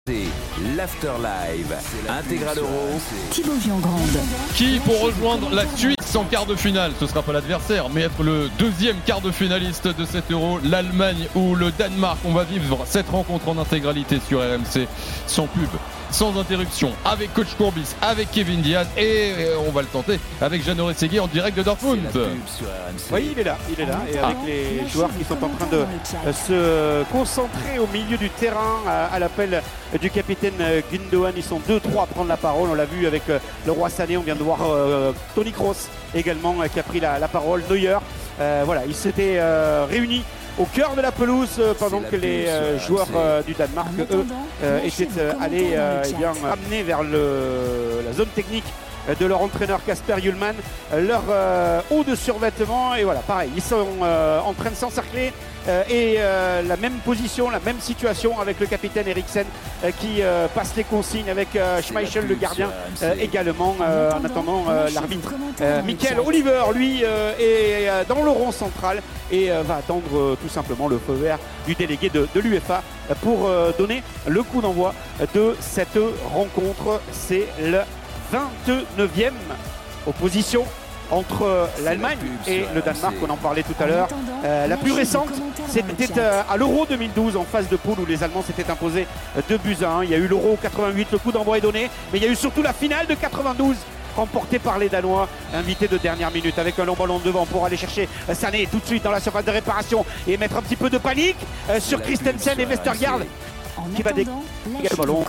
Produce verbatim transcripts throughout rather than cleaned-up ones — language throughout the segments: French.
C'est l'Afterlive Intégral Euro. Thibaut Viangrande. Qui pour rejoindre la Suisse en quart de finale, ce ne sera pas l'adversaire, mais être le deuxième quart de finaliste de cet Euro, l'Allemagne ou le Danemark. On va vivre cette rencontre en intégralité sur R M C, sans pub, sans interruption, avec Coach Courbis, avec Kevin Diaz et on va le tenter avec Jeannot Rességuier en direct de Dortmund. Oui, il est là, il est là, et avec ah. les joueurs qui sont en train de se concentrer au milieu du terrain à, à l'appel du capitaine Gundogan. Ils sont deux trois à prendre la parole. On l'a vu avec le roi Sané, on vient de voir euh, Toni Kroos également qui a pris la, la parole, Neuer. Euh, voilà, ils s'étaient euh, réunis au cœur de la pelouse euh, pendant que les euh, joueurs euh, du Danemark, eux, euh, étaient euh, allés euh, eh bien, amener vers le, la zone technique de leur entraîneur Kasper Hjulmand, leur euh, haut de survêtement. Et voilà, pareil, ils sont euh, en train de s'encercler euh, et euh, la même position, la même situation avec le capitaine Eriksen euh, qui euh, passe les consignes avec euh, Schmeichel, le gardien, euh, également euh, en attendant euh, l'arbitre. Euh, Michael Oliver, lui, euh, est euh, dans le rond central et euh, va attendre euh, tout simplement le feu vert du délégué de, de l'UEFA pour euh, donner le coup d'envoi de cette rencontre. C'est le vingt-neuvième opposition entre l'Allemagne et le Danemark, on en parlait tout à l'heure. Euh, la plus récente, c'était euh, à l'Euro deux mille douze en phase de poule où les Allemands s'étaient imposés deux buts à un. Il y a eu l'Euro quatre-vingt-huit, le coup d'envoi est donné, mais il y a eu surtout la finale de quatre-vingt-douze remportée par les Danois, invités de dernière minute avec un long ballon devant pour aller chercher Sané tout de suite dans la surface de réparation et mettre un petit peu de panique euh, sur Christensen et Vestergaard qui va dégager le ballon.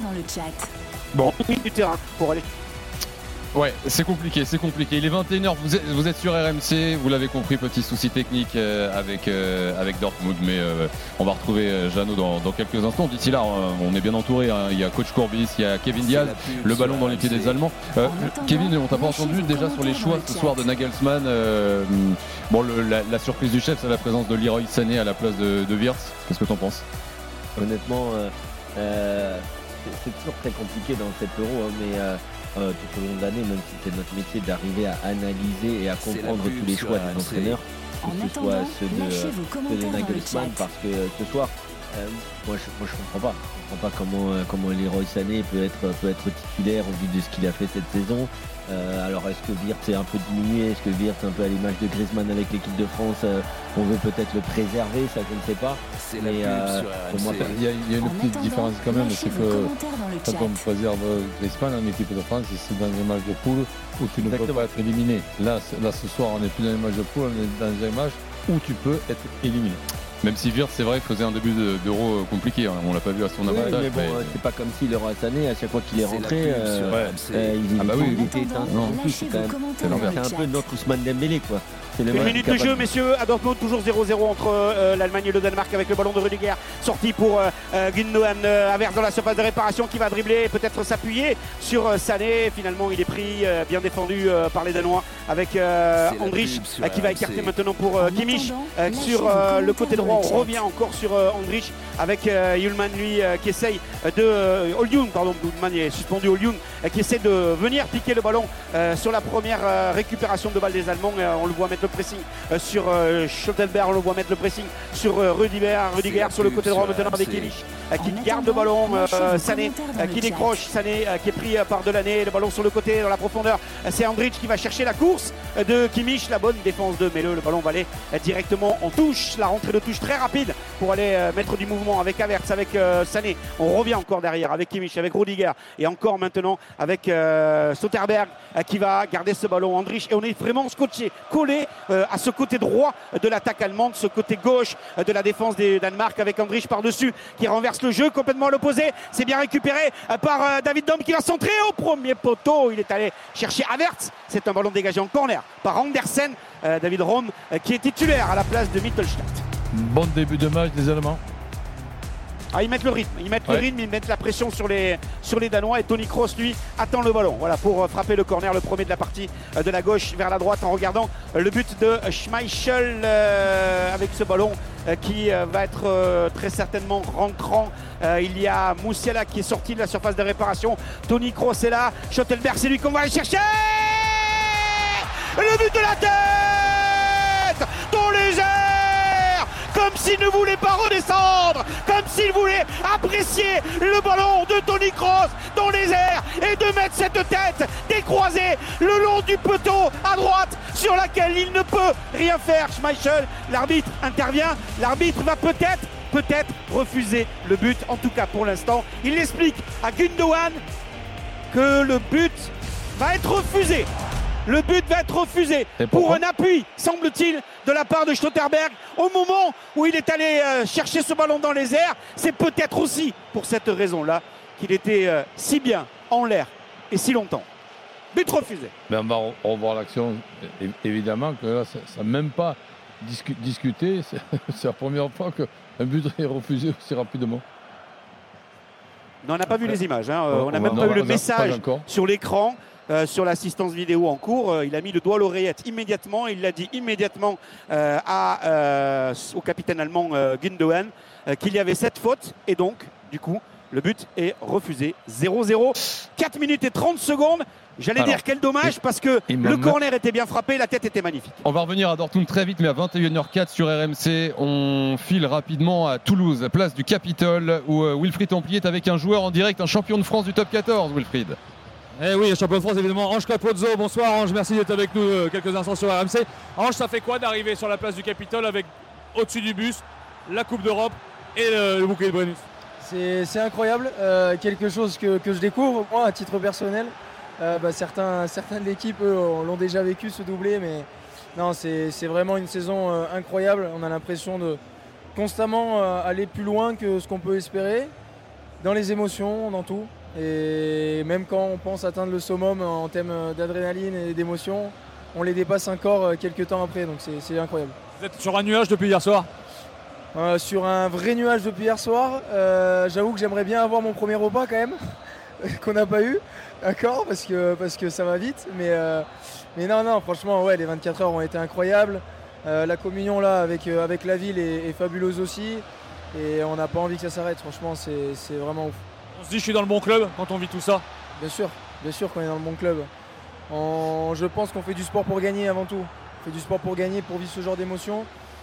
Bon, du terrain pour aller. Ouais, c'est compliqué, c'est compliqué. Il est vingt et une heures, vous êtes, vous êtes sur R M C, vous l'avez compris, petit souci technique euh, avec, euh, avec Dortmund, mais euh, on va retrouver euh, Jeannot dans, dans quelques instants. D'ici là, on, on est bien entouré, hein. Il y a Coach Courbis, il y a Kevin Diaz, le ballon dans les pieds des Allemands. Euh, Kevin, on t'a pas entendu déjà sur les choix ce soir de Nagelsmann. Euh, bon, le, la, la surprise du chef, c'est la présence de Leroy Sané à la place de, de Wirtz. Qu'est-ce que t'en penses? Honnêtement, euh, euh, c'est toujours très compliqué dans cet Euro, hein, mais... Euh, Euh, tout au long de l'année, même si c'est notre métier d'arriver à analyser et à comprendre tous les choix des entraîneurs, que ce soit ceux de, ceux de Nagelsmann, parce que ce soir, euh, moi je moi, je comprends pas, je comprends pas comment euh, comment Leroy Sané peut être peut être titulaire au vu de ce qu'il a fait cette saison. Euh, alors est-ce que Wirtz est un peu diminué, est-ce que Wirtz un peu à l'image de Griezmann avec l'équipe de France, euh, on veut peut-être le préserver, ça je ne sais pas. Mais euh, pour moi, il y a, il y a une petite différence quand même, c'est que quand on préserve Griezmann en équipe de France, c'est dans un match de poule où tu ne peux pas être éliminé. Là, là ce soir, on n'est plus dans un match de poule, on est dans un match où tu peux être éliminé. Même si Wirtz, c'est vrai, faisait un début d'Euro compliqué, hein. On l'a pas vu à son oui, avantage. Mais bon, mais... c'est pas comme si le roi Sané, à chaque fois qu'il est rentré, euh, ouais. euh, il, ah bah oui, il était éteint. Non, c'est quand même, c'est un peu notre Ousmane Dembélé, quoi. Une minute de jeu, messieurs, à Dortmund, toujours zéro zéro entre euh, l'Allemagne et le Danemark avec le ballon de Rudiger sorti pour euh, Gundogan, euh, Havertz dans la surface de réparation qui va dribbler, peut-être s'appuyer sur euh, Sané. Finalement, il est pris, euh, bien défendu euh, par les Danois avec euh, Andrich euh, qui va écarter maintenant pour euh, Kimmich euh, sur euh, le côté droit. On revient encore sur euh, Andrich avec euh, Hjulmand, lui, euh, qui essaye de euh, Oljung, pardon, Hjulmand est suspendu, Oljung euh, qui essaie de venir piquer le ballon euh, sur la première euh, récupération de balle des Allemands. Euh, on le voit mettre le pressing euh, sur euh, Schottelberg, on le voit mettre le pressing sur euh, Rudiger, Rudiger sur le côté droit maintenant avec Kimmich euh, qui garde le ballon, euh, Sané euh, qui décroche, Sané euh, qui est pris euh, par Delaney, le ballon sur le côté dans la profondeur, euh, c'est Andrich qui va chercher la course euh, de Kimmich, la bonne défense de Melo, le ballon va aller euh, directement en touche, la rentrée de touche très rapide pour aller euh, mettre du mouvement avec Havertz, avec euh, Sané, on revient encore derrière avec Kimmich, avec Rudiger et encore maintenant avec euh, Soterberg euh, qui va garder ce ballon, Andrich, et on est vraiment scotché, collé euh, à ce côté droit de l'attaque allemande, ce côté gauche de la défense des Danemark avec Andrich par-dessus qui renverse le jeu complètement à l'opposé. C'est bien récupéré par David Dom qui va centrer au premier poteau. Il est allé chercher Havertz. C'est un ballon dégagé en corner par Andersen. David Raum qui est titulaire à la place de Mittelstadt. Bon début de match des Allemands. Ah, ils mettent le rythme, ils mettent ouais. le rythme, ils mettent la pression sur les, sur les Danois et Toni Kroos lui attend le ballon. Voilà pour frapper le corner, le premier de la partie de la gauche vers la droite en regardant le but de Schmeichel euh, avec ce ballon euh, qui euh, va être euh, très certainement rentrant. Euh, il y a Musiala qui est sorti de la surface de réparation. Toni Kroos est là, Schottelberg c'est lui qu'on va aller chercher. Le but de la tête dans les airs. comme s'il ne voulait pas redescendre, comme s'il voulait apprécier le ballon de Toni Kroos dans les airs et de mettre cette tête décroisée le long du poteau à droite sur laquelle il ne peut rien faire. Schmeichel, l'arbitre intervient, l'arbitre va peut-être peut-être refuser le but, en tout cas pour l'instant. Il explique à Gundogan que le but va être refusé. Le but va être refusé pour un appui, semble-t-il, de la part de Schlotterberg au moment où il est allé euh, chercher ce ballon dans les airs. C'est peut-être aussi pour cette raison-là qu'il était euh, si bien en l'air et si longtemps. But refusé. Ben on va revoir l'action. Évidemment que là, ça n'a même pas discu- discuté. C'est, c'est la première fois qu'un but est refusé aussi rapidement. Non, on n'a pas vu les images. Hein. Euh, on n'a même non, pas eu le non, message sur l'écran. Euh, sur l'assistance vidéo en cours, euh, il a mis le doigt à l'oreillette immédiatement, il l'a dit immédiatement euh, à, euh, au capitaine allemand euh, Gundogan euh, qu'il y avait cette faute et donc du coup le but est refusé. Zéro zéro, quatre minutes et trente secondes. J'allais Alors, dire quel dommage parce que le corner était bien frappé, la tête était magnifique. On va revenir à Dortmund très vite, mais à vingt et une heures quatre sur R M C, on file rapidement à Toulouse, place du Capitole, où euh, Wilfried Templier est avec un joueur en direct, un champion de France du top quatorze, Wilfried. Eh oui, champion de France évidemment, Ange Capozzo. Bonsoir Ange, merci d'être avec nous euh, quelques instants sur R M C. Ange, ça fait quoi d'arriver sur la place du Capitole avec au-dessus du bus la Coupe d'Europe et le, le bouquet de bonus? C'est, c'est incroyable, euh, quelque chose que, que je découvre moi à titre personnel. Euh, bah, certains, certains de l'équipe eux, l'ont déjà vécu ce doublé, mais non, c'est, c'est vraiment une saison euh, incroyable. On a l'impression de constamment euh, aller plus loin que ce qu'on peut espérer, dans les émotions, dans tout. Et même quand on pense atteindre le summum en termes d'adrénaline et d'émotion, on les dépasse encore quelques temps après, donc c'est, c'est incroyable. Vous êtes sur un nuage depuis hier soir? euh, Sur un vrai nuage depuis hier soir. Euh, j'avoue que j'aimerais bien avoir mon premier repas quand même, qu'on n'a pas eu, d'accord, parce que, parce que ça va vite. Mais, euh, mais non, non, franchement, ouais, les vingt-quatre heures ont été incroyables. Euh, la communion là avec, euh, avec la ville est, est fabuleuse aussi. Et on n'a pas envie que ça s'arrête, franchement, c'est, c'est vraiment ouf. On se dit je suis dans le bon club quand on vit tout ça? Bien sûr, bien sûr qu'on est dans le bon club. On, je pense qu'on fait du sport pour gagner avant tout. On fait du sport pour gagner, pour vivre ce genre d'émotion.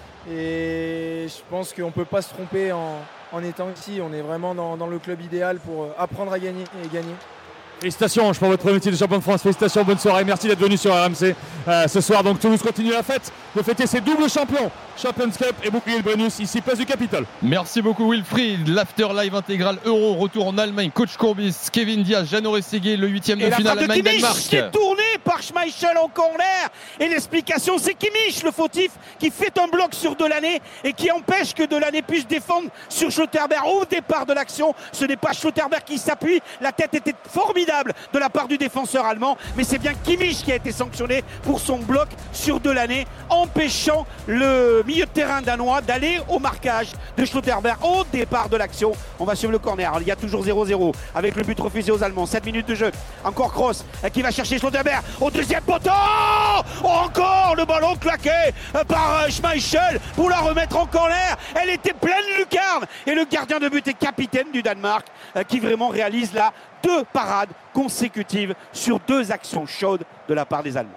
Et je pense qu'on ne peut pas se tromper en, en étant ici. On est vraiment dans, dans le club idéal pour apprendre à gagner et gagner. Félicitations Ange pour votre premier titre de champion de France. Félicitations, bonne soirée. Merci d'être venu sur R M C euh, ce soir. Donc Toulouse continue la fête de fêter ses doubles champions, Champions Cup et bouclier de bonus, ici place du Capitole. Merci beaucoup Wilfried. L'after live intégral Euro, retour en Allemagne. Coach Courbis, Kevin Diaz, Jeannot Rességuier, le huitième de finale Allemagne-Danemark. Qui est tourné par Schmeichel en corner. Et l'explication, c'est Kimmich, le fautif, qui fait un bloc sur Delaney et qui empêche que Delaney puisse défendre sur Schlotterberg au départ de l'action. Ce n'est pas Schlotterberg qui s'appuie. La tête était formidable de la part du défenseur allemand, mais c'est bien Kimmich qui a été sanctionné pour son bloc sur Delaney, empêchant le milieu de terrain danois d'aller au marquage de Schlotterberg au départ de l'action. On va suivre le corner. Alors, il y a toujours zéro zéro avec le but refusé aux Allemands. sept minutes de jeu. Encore Kroos qui va chercher Schlotterberg au deuxième poteau. Oh, encore le ballon claqué par Schmeichel pour la remettre en corner. Elle était pleine lucarne et le gardien de but est capitaine du Danemark qui vraiment réalise là deux parades consécutives sur deux actions chaudes de la part des Allemands.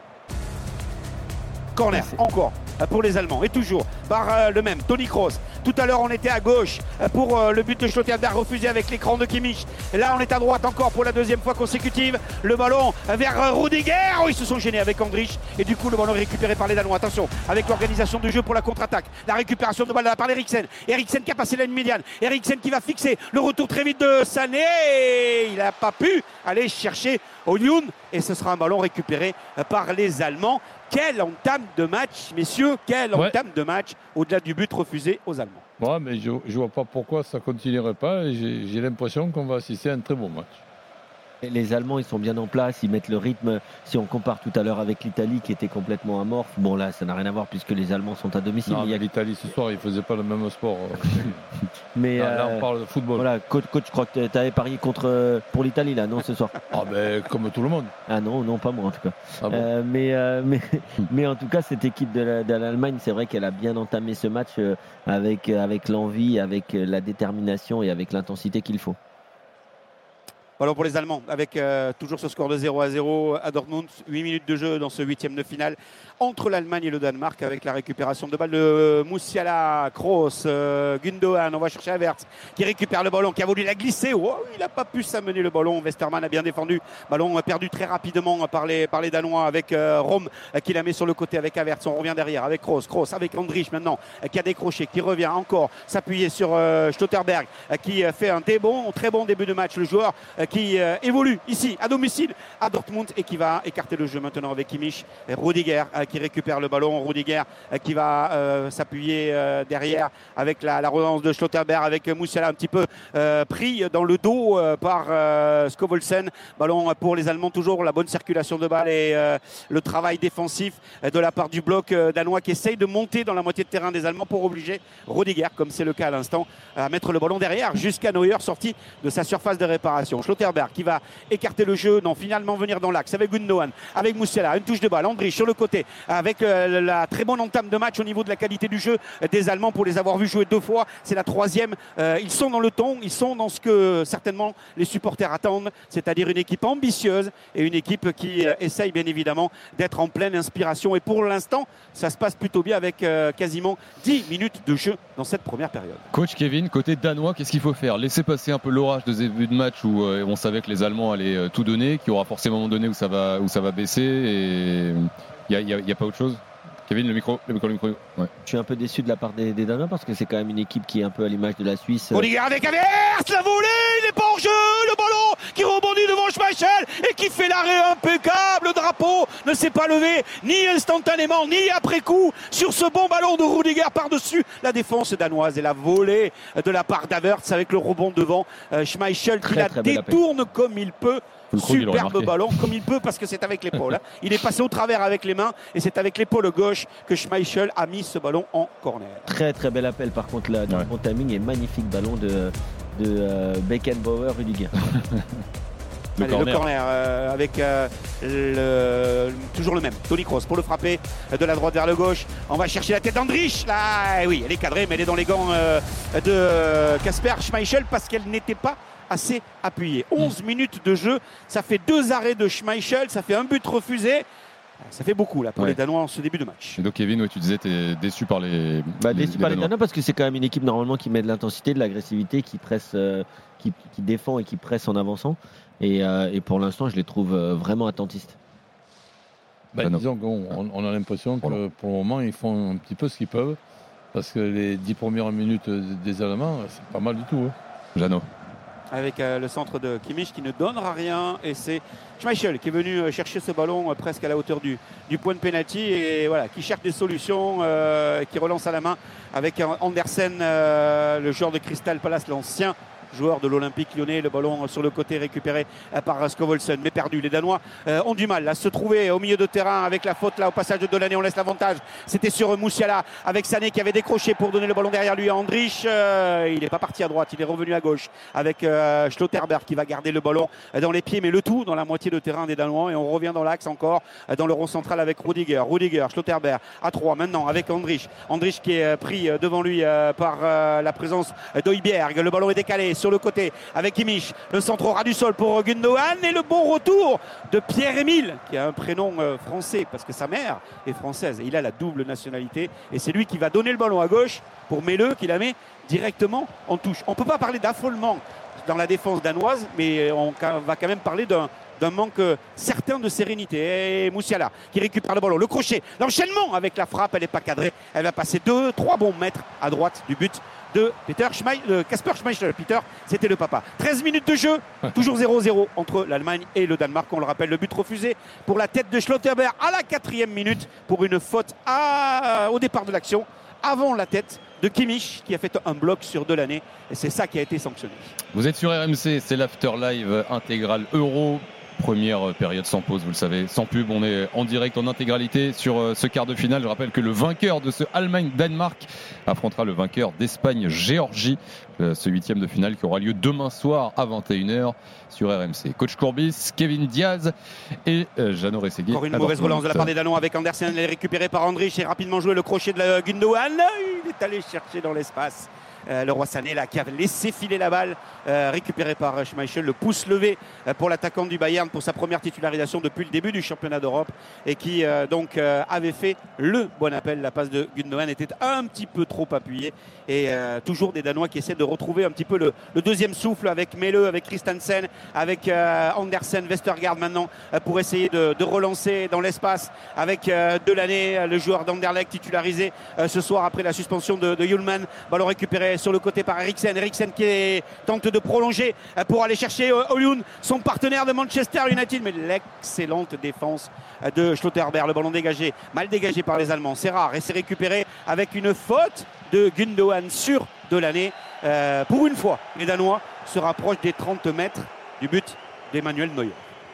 Corner, encore pour les Allemands et toujours par euh, le même Toni Kroos. Tout à l'heure on était à gauche pour euh, le but de Schlotterberg refusé avec l'écran de Kimmich. Et là on est à droite encore pour la deuxième fois consécutive. Le ballon vers euh, Rudiger. Oh, ils se sont gênés avec Andrich et du coup le ballon est récupéré par les Danois. Attention avec l'organisation de jeu pour la contre-attaque. La récupération de balle de la part d'Eriksen. Eriksen qui a passé la ligne médiane. Eriksen qui va fixer le retour très vite de Sané. Il n'a pas pu aller chercher Oyun et ce sera un ballon récupéré par les Allemands. Quelle entame de match, messieurs, quelle ouais. entame de match au-delà du but refusé aux Allemands. Ouais, mais je ne vois pas pourquoi ça ne continuerait pas. J'ai, j'ai l'impression qu'on va assister à un très bon match. Les Allemands, ils sont bien en place, ils mettent le rythme. Si on compare tout à l'heure avec l'Italie qui était complètement amorphe, bon là, ça n'a rien à voir puisque les Allemands sont à domicile. Non, mais il y a... l'Italie ce soir, ils ne faisaient pas le même sport. mais là, euh... là, on parle de football. Voilà, coach, coach je crois que tu avais parié contre pour l'Italie là, non, ce soir. Ah ben, comme tout le monde. Ah non, non, pas moi en tout cas. Ah bon. euh, mais, euh, mais, mais en tout cas, cette équipe de, la, de l'Allemagne, c'est vrai qu'elle a bien entamé ce match euh, avec, avec l'envie, avec la détermination et avec l'intensité qu'il faut. Ballon pour les Allemands avec euh, toujours ce score de zéro à zéro à Dortmund. huit minutes de jeu dans ce huitième de finale entre l'Allemagne et le Danemark avec la récupération de balle de Musiala, Kroos, euh, Gundogan. On va chercher Havertz qui récupère le ballon, qui a voulu la glisser. Oh, il n'a pas pu s'amener le ballon. Westermann a bien défendu. Ballon perdu très rapidement par les, par les Danois avec euh, Rome euh, qui la met sur le côté avec Havertz. On revient derrière avec Kroos. Kroos avec Andrich maintenant euh, qui a décroché, qui revient encore s'appuyer sur euh, Schlotterberg euh, qui euh, fait un très bon, très bon début de match. Le joueur euh, qui euh, évolue ici à domicile à Dortmund et qui va écarter le jeu maintenant avec Kimmich. Et Rudiger euh, qui récupère le ballon. Rudiger euh, qui va euh, s'appuyer euh, derrière avec la, la relance de Schlotterberg avec Musiala un petit peu euh, pris dans le dos euh, par euh, Skovlsen. Ballon pour les Allemands, toujours la bonne circulation de balle et euh, le travail défensif euh, de la part du bloc euh, danois qui essaye de monter dans la moitié de terrain des Allemands pour obliger Rudiger, comme c'est le cas à l'instant, à mettre le ballon derrière jusqu'à Neuer sorti de sa surface de réparation. Schlotterberg qui va écarter le jeu, non, finalement venir dans l'axe avec Gundogan, avec Musiala, une touche de balle, Andrich sur le côté avec euh, la très bonne entame de match au niveau de la qualité du jeu des Allemands pour les avoir vus jouer deux fois. C'est la troisième. Euh, ils sont dans le ton, ils sont dans ce que certainement les supporters attendent, c'est-à-dire une équipe ambitieuse et une équipe qui euh, essaye bien évidemment d'être en pleine inspiration. Et pour l'instant, ça se passe plutôt bien avec euh, quasiment dix minutes de jeu dans cette première période. Coach Kevin, côté danois, qu'est-ce qu'il faut faire? Laisser passer un peu l'orage de début de match où euh, on savait que les Allemands allaient euh, tout donner, qu'il y aura forcément un moment donné où ça va, où ça va baisser et il n'y a, a, a pas autre chose? Kevin, le micro, le micro, le micro. Ouais. Je suis un peu déçu de la part des, des Danois parce que c'est quand même une équipe qui est un peu à l'image de la Suisse. Rudiger avec Havertz, la volée, il n'est pas hors jeu, le ballon qui rebondit devant Schmeichel et qui fait l'arrêt impeccable. Le drapeau ne s'est pas levé ni instantanément ni après coup sur ce bon ballon de Rudiger par-dessus la défense danoise et la volée de la part d'Havertz avec le rebond devant euh, Schmeichel qui la détourne comme il peut. Superbe ballon comme il peut parce que c'est avec l'épaule. Hein. Il est passé au travers avec les mains et c'est avec l'épaule gauche que Schmeichel a mis ce ballon en corner. Très très bel appel par contre là, du ouais. bon timing et magnifique ballon de, de euh, Beckenbauer Rudiger. Le Allez, corner, le corner euh, avec euh, le, toujours le même, Toni Kroos pour le frapper de la droite vers le gauche. On va chercher la tête d'Andrich. Là, oui, elle est cadrée, mais elle est dans les gants euh, de Kasper Schmeichel parce qu'elle n'était pas assez appuyée. onze minutes de jeu, ça fait deux arrêts de Schmeichel, ça fait un but refusé. Ça fait beaucoup là pour ouais. les Danois en ce début de match. Et donc Kevin, ouais, tu disais tu es déçu par les bah, les, déçu les par les Danois parce que c'est quand même une équipe normalement qui met de l'intensité, de l'agressivité, qui presse, euh, qui, qui défend et qui presse en avançant. Et, euh, et pour l'instant, je les trouve euh, vraiment attentistes. Bah, disons qu'on on a l'impression que voilà. pour le moment, ils font un petit peu ce qu'ils peuvent parce que les dix premières minutes des Allemands, c'est pas mal du tout. Hein. Jeannot. Avec euh, le centre de Kimmich qui ne donnera rien et c'est Schmeichel qui est venu euh, chercher ce ballon euh, presque à la hauteur du, du point de pénalty et voilà, qui cherche des solutions, euh, qui relance à la main avec Andersen, euh, le joueur de Crystal Palace, l'ancien joueur de l'Olympique Lyonnais. Le ballon sur le côté récupéré par Skovlsen, mais perdu. Les Danois euh, ont du mal à se trouver au milieu de terrain avec la faute là au passage de Delaney. On laisse l'avantage. C'était sur Musiala avec Sané qui avait décroché pour donner le ballon derrière lui à Andrich. Euh, il n'est pas parti à droite, il est revenu à gauche avec euh, Schlotterberg qui va garder le ballon dans les pieds, mais le tout dans la moitié de terrain des Danois. Et on revient dans l'axe encore dans le rond central avec Rudiger. Rudiger, Schlotterberg à trois maintenant avec Andrich. Andrich qui est pris devant lui euh, par euh, la présence d'Højbjerg. Le ballon est décalé sur le côté avec Kimmich, le centre au ras du sol pour Gundogan et le bon retour de Pierre-Emile qui a un prénom euh, français parce que sa mère est française et il a la double nationalité et c'est lui qui va donner le ballon à gauche pour Melleux qui la met directement en touche. On ne peut pas parler d'affolement dans la défense danoise mais on va quand même parler d'un d'un manque certain de sérénité. Et Musiala qui récupère le ballon, le crochet, l'enchaînement avec la frappe, elle n'est pas cadrée, elle va passer deux, trois bons mètres à droite du but de Peter Schmeichel, Kasper Schmeichel. Peter, c'était le papa. treize minutes de jeu, toujours zéro zéro entre l'Allemagne et le Danemark. On le rappelle, le but refusé pour la tête de Schlotterberg à la quatrième minute pour une faute à, au départ de l'action, avant la tête de Kimmich qui a fait un bloc sur Delaney et c'est ça qui a été sanctionné. Vous êtes sur R M C, c'est l'After Live intégral Euro. Première période sans pause, vous le savez, sans pub, on est en direct en intégralité sur ce quart de finale. Je rappelle que le vainqueur de ce Allemagne-Danemark affrontera le vainqueur d'Espagne-Géorgie, ce huitième de finale qui aura lieu demain soir à vingt et une heures sur R M C. Coach Courbis, Kevin Diaz et Jeannot Rességuier. Encore une mauvaise relance de la part des Danois avec Andersen, elle est récupérée par Andrich et rapidement joué le crochet de la Gundogan. Il est allé chercher dans l'espace euh, le Roi Sané là, qui a laissé filer la balle, euh, récupéré par Schmeichel, le pouce levé euh, pour l'attaquant du Bayern pour sa première titularisation depuis le début du championnat d'Europe et qui euh, donc euh, avait fait le bon appel. La passe de Gundogan était un petit peu trop appuyée et euh, toujours des Danois qui essaient de retrouver un petit peu le, le deuxième souffle avec Melle, avec Christensen, avec euh, Andersen, Vestergaard maintenant euh, pour essayer de, de relancer dans l'espace avec euh, Delaney, le joueur d'Anderlecht titularisé euh, ce soir après la suspension de, de Hjulman. Ballon récupéré sur le côté par Eriksen. Eriksen qui est, tente de prolonger euh, pour aller chercher euh, Højlund, son partenaire de Manchester United, mais l'excellente défense euh, de Schlotterberg. Le ballon dégagé, mal dégagé par les Allemands, c'est rare et c'est récupéré avec une faute de Gundogan sur Delaney. Euh, pour une fois, les Danois se rapprochent des trente mètres du but d'Emmanuel Neuer.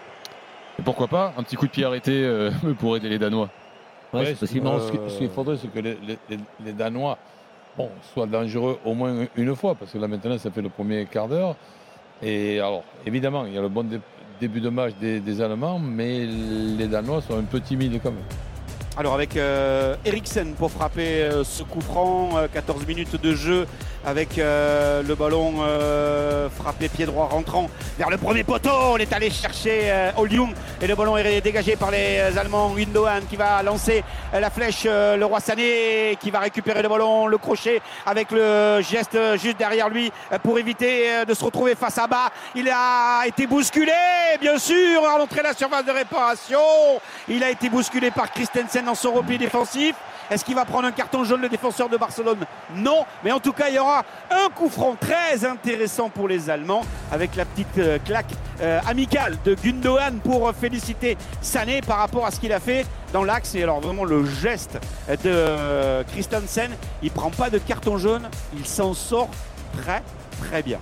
Et pourquoi pas un petit coup de pied arrêté euh, pour aider les Danois. Ouais, ouais, c'est possible. Non, ce qu'il ce qu'il faudrait, c'est que les, les, les Danois bon, soient dangereux au moins une fois, parce que là maintenant, ça fait le premier quart d'heure. Et alors, évidemment, il y a le bon dé, début de match des, des Allemands, mais les Danois sont un peu timides quand même. Alors avec euh, Eriksen pour frapper euh, ce coup franc, euh, quatorze minutes de jeu avec euh, le ballon euh, frappé pied droit rentrant vers le premier poteau. On est allé chercher euh, Højlund et le ballon est dégagé par les Allemands. Gundogan qui va lancer euh, la flèche, euh, le Roi Sané qui va récupérer le ballon, le crochet avec le geste juste derrière lui euh, pour éviter euh, de se retrouver face à bas. Il a été bousculé, bien sûr, à l'entrée de la surface de réparation. Il a été bousculé par Christensen dans son repli défensif. Est-ce qu'il va prendre un carton jaune, le défenseur de Barcelone? Non, mais en tout cas il y aura un coup franc très intéressant pour les Allemands avec la petite euh, claque euh, amicale de Gundogan pour euh, féliciter Sané par rapport à ce qu'il a fait dans l'axe. Et alors vraiment le geste de euh, Christensen, il ne prend pas de carton jaune, il s'en sort très très bien.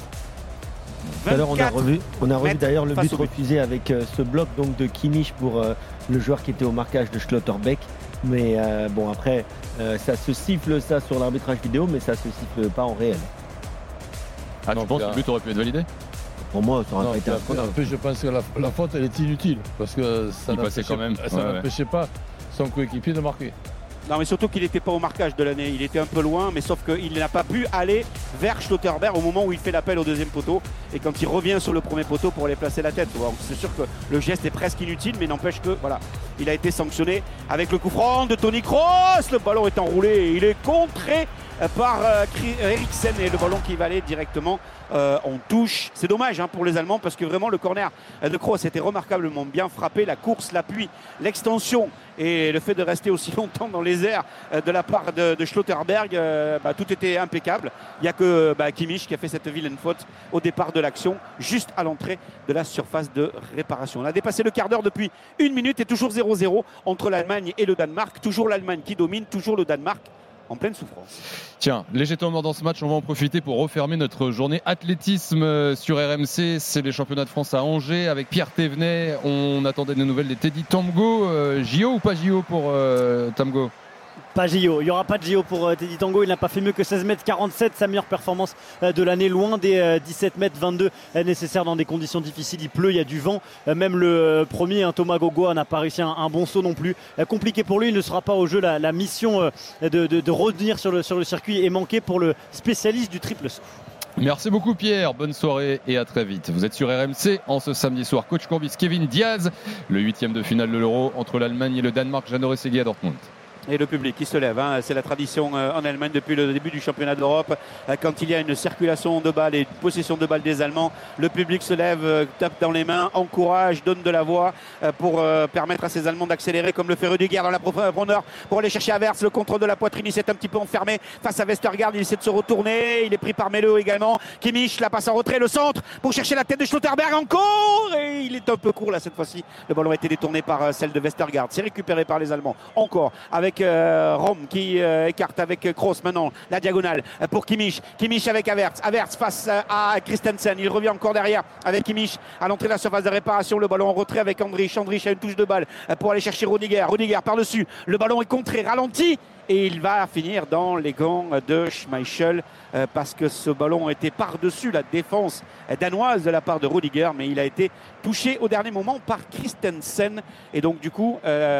Tout à l'heure, on a revu, on a revu d'ailleurs le but refusé avec euh, ce bloc donc de Kimmich pour euh, le joueur qui était au marquage de Schlotterbeck. Mais euh, bon, après, euh, ça se siffle ça sur l'arbitrage vidéo, mais ça se siffle pas en réel. Ah, tu penses que le but aurait pu être validé? Pour moi, ça aurait non, pas été un peu. En plus, je pense que la, la faute, elle est inutile. Parce que ça n'empêchait ouais, pas son coéquipier de marquer. Non, mais surtout qu'il n'était pas au marquage de l'année. Il était un peu loin, mais sauf qu'il n'a pas pu aller vers Schlotterberg au moment où il fait l'appel au deuxième poteau. Et quand il revient sur le premier poteau pour aller placer la tête. C'est sûr que le geste est presque inutile, mais n'empêche que voilà, il a été sanctionné avec le coup franc de Toni Kroos. Le ballon est enroulé. Il est contré par euh, Eriksen et le ballon qui va aller directement euh, en touche. C'est dommage hein, pour les Allemands parce que vraiment le corner de Kroos était remarquablement bien frappé. La course, l'appui, l'extension et le fait de rester aussi longtemps dans les airs euh, de la part de, de Schlotterberg, euh, bah, tout était impeccable. Il n'y a que bah, Kimmich qui a fait cette vilaine faute au départ de l'action, juste à l'entrée de la surface de réparation. On a dépassé le quart d'heure depuis une minute et toujours zéro zéro entre l'Allemagne et le Danemark. Toujours l'Allemagne qui domine, toujours le Danemark en pleine souffrance. Tiens, léger temps mort dans ce match, on va en profiter pour refermer notre journée athlétisme sur R M C. C'est les championnats de France à Angers avec Pierre Thévenet. On attendait des nouvelles des Teddy Tango. Euh, J O ou pas J O pour euh, Tango? Pas J O, il n'y aura pas de J O pour euh, Teddy Tango, il n'a pas fait mieux que seize mètres quarante-sept, sa meilleure performance euh, de l'année, loin des euh, dix-sept mètres vingt-deux euh, nécessaires dans des conditions difficiles, il pleut, il y a du vent, euh, même le euh, premier, hein, Thomas Gogoa n'a pas réussi un, un bon saut non plus, euh, compliqué pour lui, il ne sera pas au jeu, la, la mission euh, de, de, de revenir sur le, sur le circuit est manquée pour le spécialiste du triple saut. Merci beaucoup Pierre, bonne soirée et à très vite. Vous êtes sur R M C en ce samedi soir. Coach Courbis, Kevin Diaz, le huitième de finale de l'Euro entre l'Allemagne et le Danemark, Jeannot Rességui à Dortmund. Et le public qui se lève, hein. C'est la tradition en Allemagne depuis le début du championnat d'Europe. Quand il y a une circulation de balles et une possession de balles des Allemands, le public se lève, tape dans les mains, encourage, donne de la voix pour permettre à ces Allemands d'accélérer comme le fait Rudiger dans la profondeur pour aller chercher Havertz. Le contrôle de la poitrine, il s'est un petit peu enfermé face à Vestergaard, il essaie de se retourner, il est pris par Melle également. Kimmich la passe en retrait, le centre pour chercher la tête de Schlotterberg encore et il est un peu court là cette fois-ci. Le ballon a été détourné par celle de Vestergaard, c'est récupéré par les Allemands encore avec Euh, Rome qui euh, écarte avec Kroos maintenant la diagonale euh, pour Kimmich Kimmich avec Havertz Havertz face euh, à Christensen, il revient encore derrière avec Kimmich à l'entrée de la surface de réparation, le ballon en retrait avec Andrich Andrich a une touche de balle euh, pour aller chercher Rudiger Rudiger par dessus, le ballon est contré, ralenti et il va finir dans les gants de Schmeichel euh, parce que ce ballon était par-dessus la défense danoise de la part de Rudiger, mais il a été touché au dernier moment par Christensen. Et donc du coup,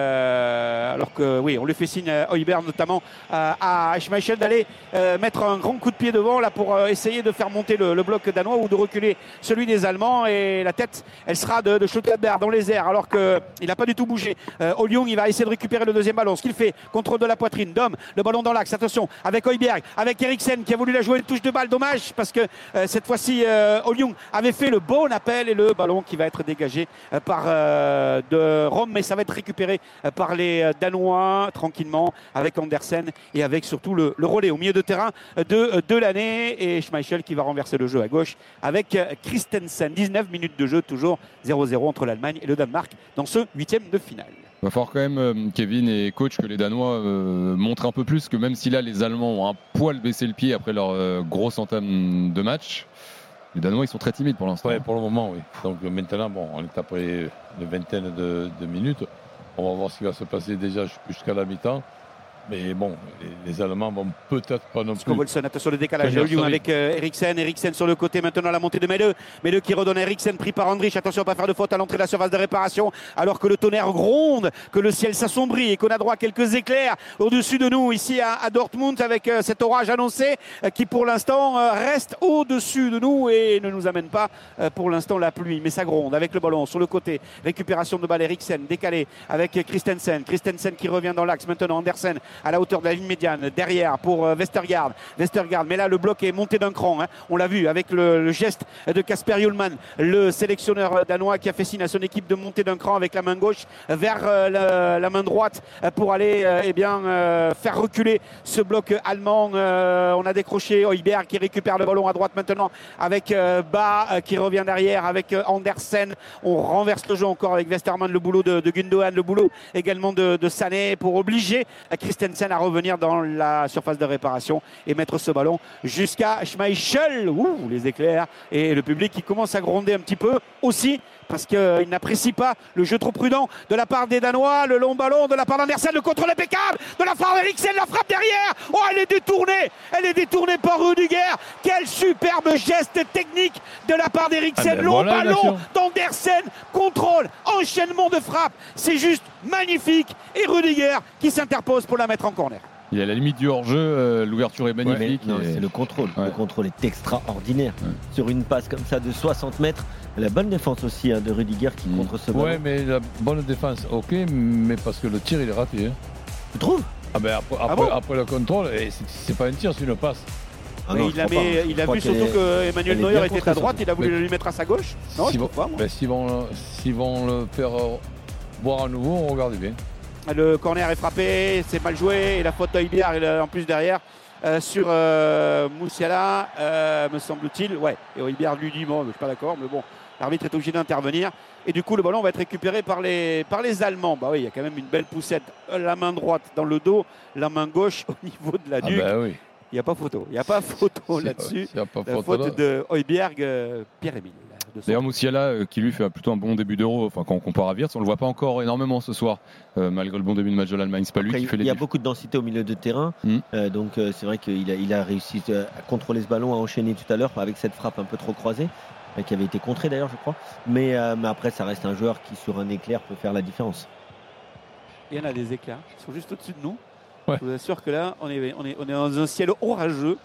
euh, alors que oui, on lui fait signe à Højbjerg notamment euh, à Schmeichel d'aller euh, mettre un grand coup de pied devant là pour euh, essayer de faire monter le, le bloc danois ou de reculer celui des Allemands. Et la tête, elle sera de, de Schlotterberg dans les airs alors qu'il n'a pas du tout bougé. Euh, Oljung, il va essayer de récupérer le deuxième ballon. Ce qu'il fait, contrôle de la poitrine. Dom, le ballon dans l'axe. Attention, avec Højbjerg, avec Eriksen qui a voulu la jouer, une touche de balle. Dommage parce que euh, cette fois-ci, euh, Oljung avait fait le bon appel et le ballon qui va être dégagé euh, par euh, de Rome, mais ça va être récupéré euh, par les euh, Danois tranquillement avec Andersen et avec surtout le, le relais au milieu de terrain de, de l'année et Schmeichel qui va renverser le jeu à gauche avec euh, Christensen. dix-neuf minutes de jeu, toujours zéro zéro entre l'Allemagne et le Danemark dans ce huitième de finale. Il va falloir quand même, euh, Kevin et coach, que les Danois euh, montrent un peu plus que même si là les Allemands ont un poil baissé le pied après leur euh, grosse entame de match, les Danois ils sont très timides pour l'instant. Ouais, pour le moment, oui. Donc maintenant, bon, on est après une vingtaine de, de minutes. On va voir ce qui va se passer déjà jusqu'à la mi-temps. Mais bon, les, les Allemands vont peut-être pas non plus. Skovolsen, attention le décalage. Oljung avec euh, Eriksen. Eriksen sur le côté maintenant, la montée de Melle. Melle qui redonne Eriksen, pris par Andrich. Attention à ne pas faire de faute à l'entrée de la surface de réparation. Alors que le tonnerre gronde, que le ciel s'assombrit et qu'on a droit à quelques éclairs au-dessus de nous ici à, à Dortmund avec euh, cet orage annoncé euh, qui pour l'instant euh, reste au-dessus de nous et ne nous amène pas euh, pour l'instant la pluie. Mais ça gronde avec le ballon sur le côté. Récupération de balle Eriksen décalé avec Christensen. Christensen qui revient dans l'axe maintenant. Andersen à la hauteur de la ligne médiane, derrière pour Vestergaard. Vestergaard, mais là le bloc est monté d'un cran. Hein. On l'a vu avec le, le geste de Kasper Hjulmand, le sélectionneur danois qui a fait signe à son équipe de monter d'un cran avec la main gauche vers euh, la, la main droite pour aller euh, eh bien, euh, faire reculer ce bloc allemand. Euh, on a décroché Højbjerg qui récupère le ballon à droite maintenant avec euh, Ba euh, qui revient derrière avec euh, Andersen. On renverse le jeu encore avec Westermann, le boulot de, de Gundogan, le boulot également de, de Sané pour obliger Christensen à revenir dans la surface de réparation et mettre ce ballon jusqu'à Schmeichel. Ouh, les éclairs et le public qui commence à gronder un petit peu aussi parce qu'il n'apprécie pas le jeu trop prudent de la part des Danois. Le long ballon de la part d'Andersen, le contrôle impeccable de la part d'Eriksen, la frappe derrière. Oh, elle est détournée, elle est détournée par Rudiger. Quel superbe geste technique de la part d'Eriksen. Ah ben long voilà, ballon d'Andersen, contrôle, enchaînement de frappe. C'est juste magnifique. Et Rudiger qui s'interpose pour la mettre en corner. Il est à la limite du hors-jeu, euh, l'ouverture est magnifique. Ouais, non, et... c'est le contrôle. Ouais. Le contrôle est extraordinaire. Ouais. Sur une passe comme ça de soixante mètres, la bonne défense aussi hein, de Rudiger qui mmh. contre ce ballon. Ouais, mais la bonne défense, ok, mais parce que le tir il est raté. Hein. Tu trouves? Ah ben après, après, ah bon après le contrôle, c'est, c'est pas un tir, c'est une passe. Ah non, il a, mis, il a vu surtout que Emmanuel Neuer était à droite, il a voulu mais... lui mettre à sa gauche. Non, si je vont, trouve pas, moi. Ben, s'ils, vont, s'ils vont le faire boire à nouveau, regardez bien. Le corner est frappé, c'est mal joué et la faute d'Højbjerg en plus derrière euh, sur euh, Musiala, euh, me semble-t-il. Ouais, et Højbjerg lui dit bon, je suis pas d'accord, mais bon, l'arbitre est obligé d'intervenir. Et du coup, le ballon va être récupéré par les, par les Allemands. Bah oui, il y a quand même une belle poussette. La main droite dans le dos, la main gauche au niveau de la nuque. Ah bah oui. Il n'y a pas photo. Il n'y a pas photo là-dessus. Y a pas la photo faute là. de Højbjerg, euh, Pierre-Emile. D'ailleurs, Musiala euh, qui lui fait plutôt un bon début d'Euro, enfin quand on compare à Wirtz, on le voit pas encore énormément ce soir, euh, malgré le bon début de match de l'Allemagne. C'est pas lui Après, qui fait les Il y a buts. beaucoup de densité au milieu de terrain, mmh. euh, donc euh, c'est vrai qu'il a, il a réussi à contrôler ce ballon, à enchaîner tout à l'heure avec cette frappe un peu trop croisée, euh, qui avait été contrée d'ailleurs, je crois. Mais, euh, mais après, ça reste un joueur qui, sur un éclair, peut faire la différence. Il y en a des éclairs, ils sont juste au-dessus de nous. Ouais. Je vous assure que là, on est, on est, on est dans un ciel orageux.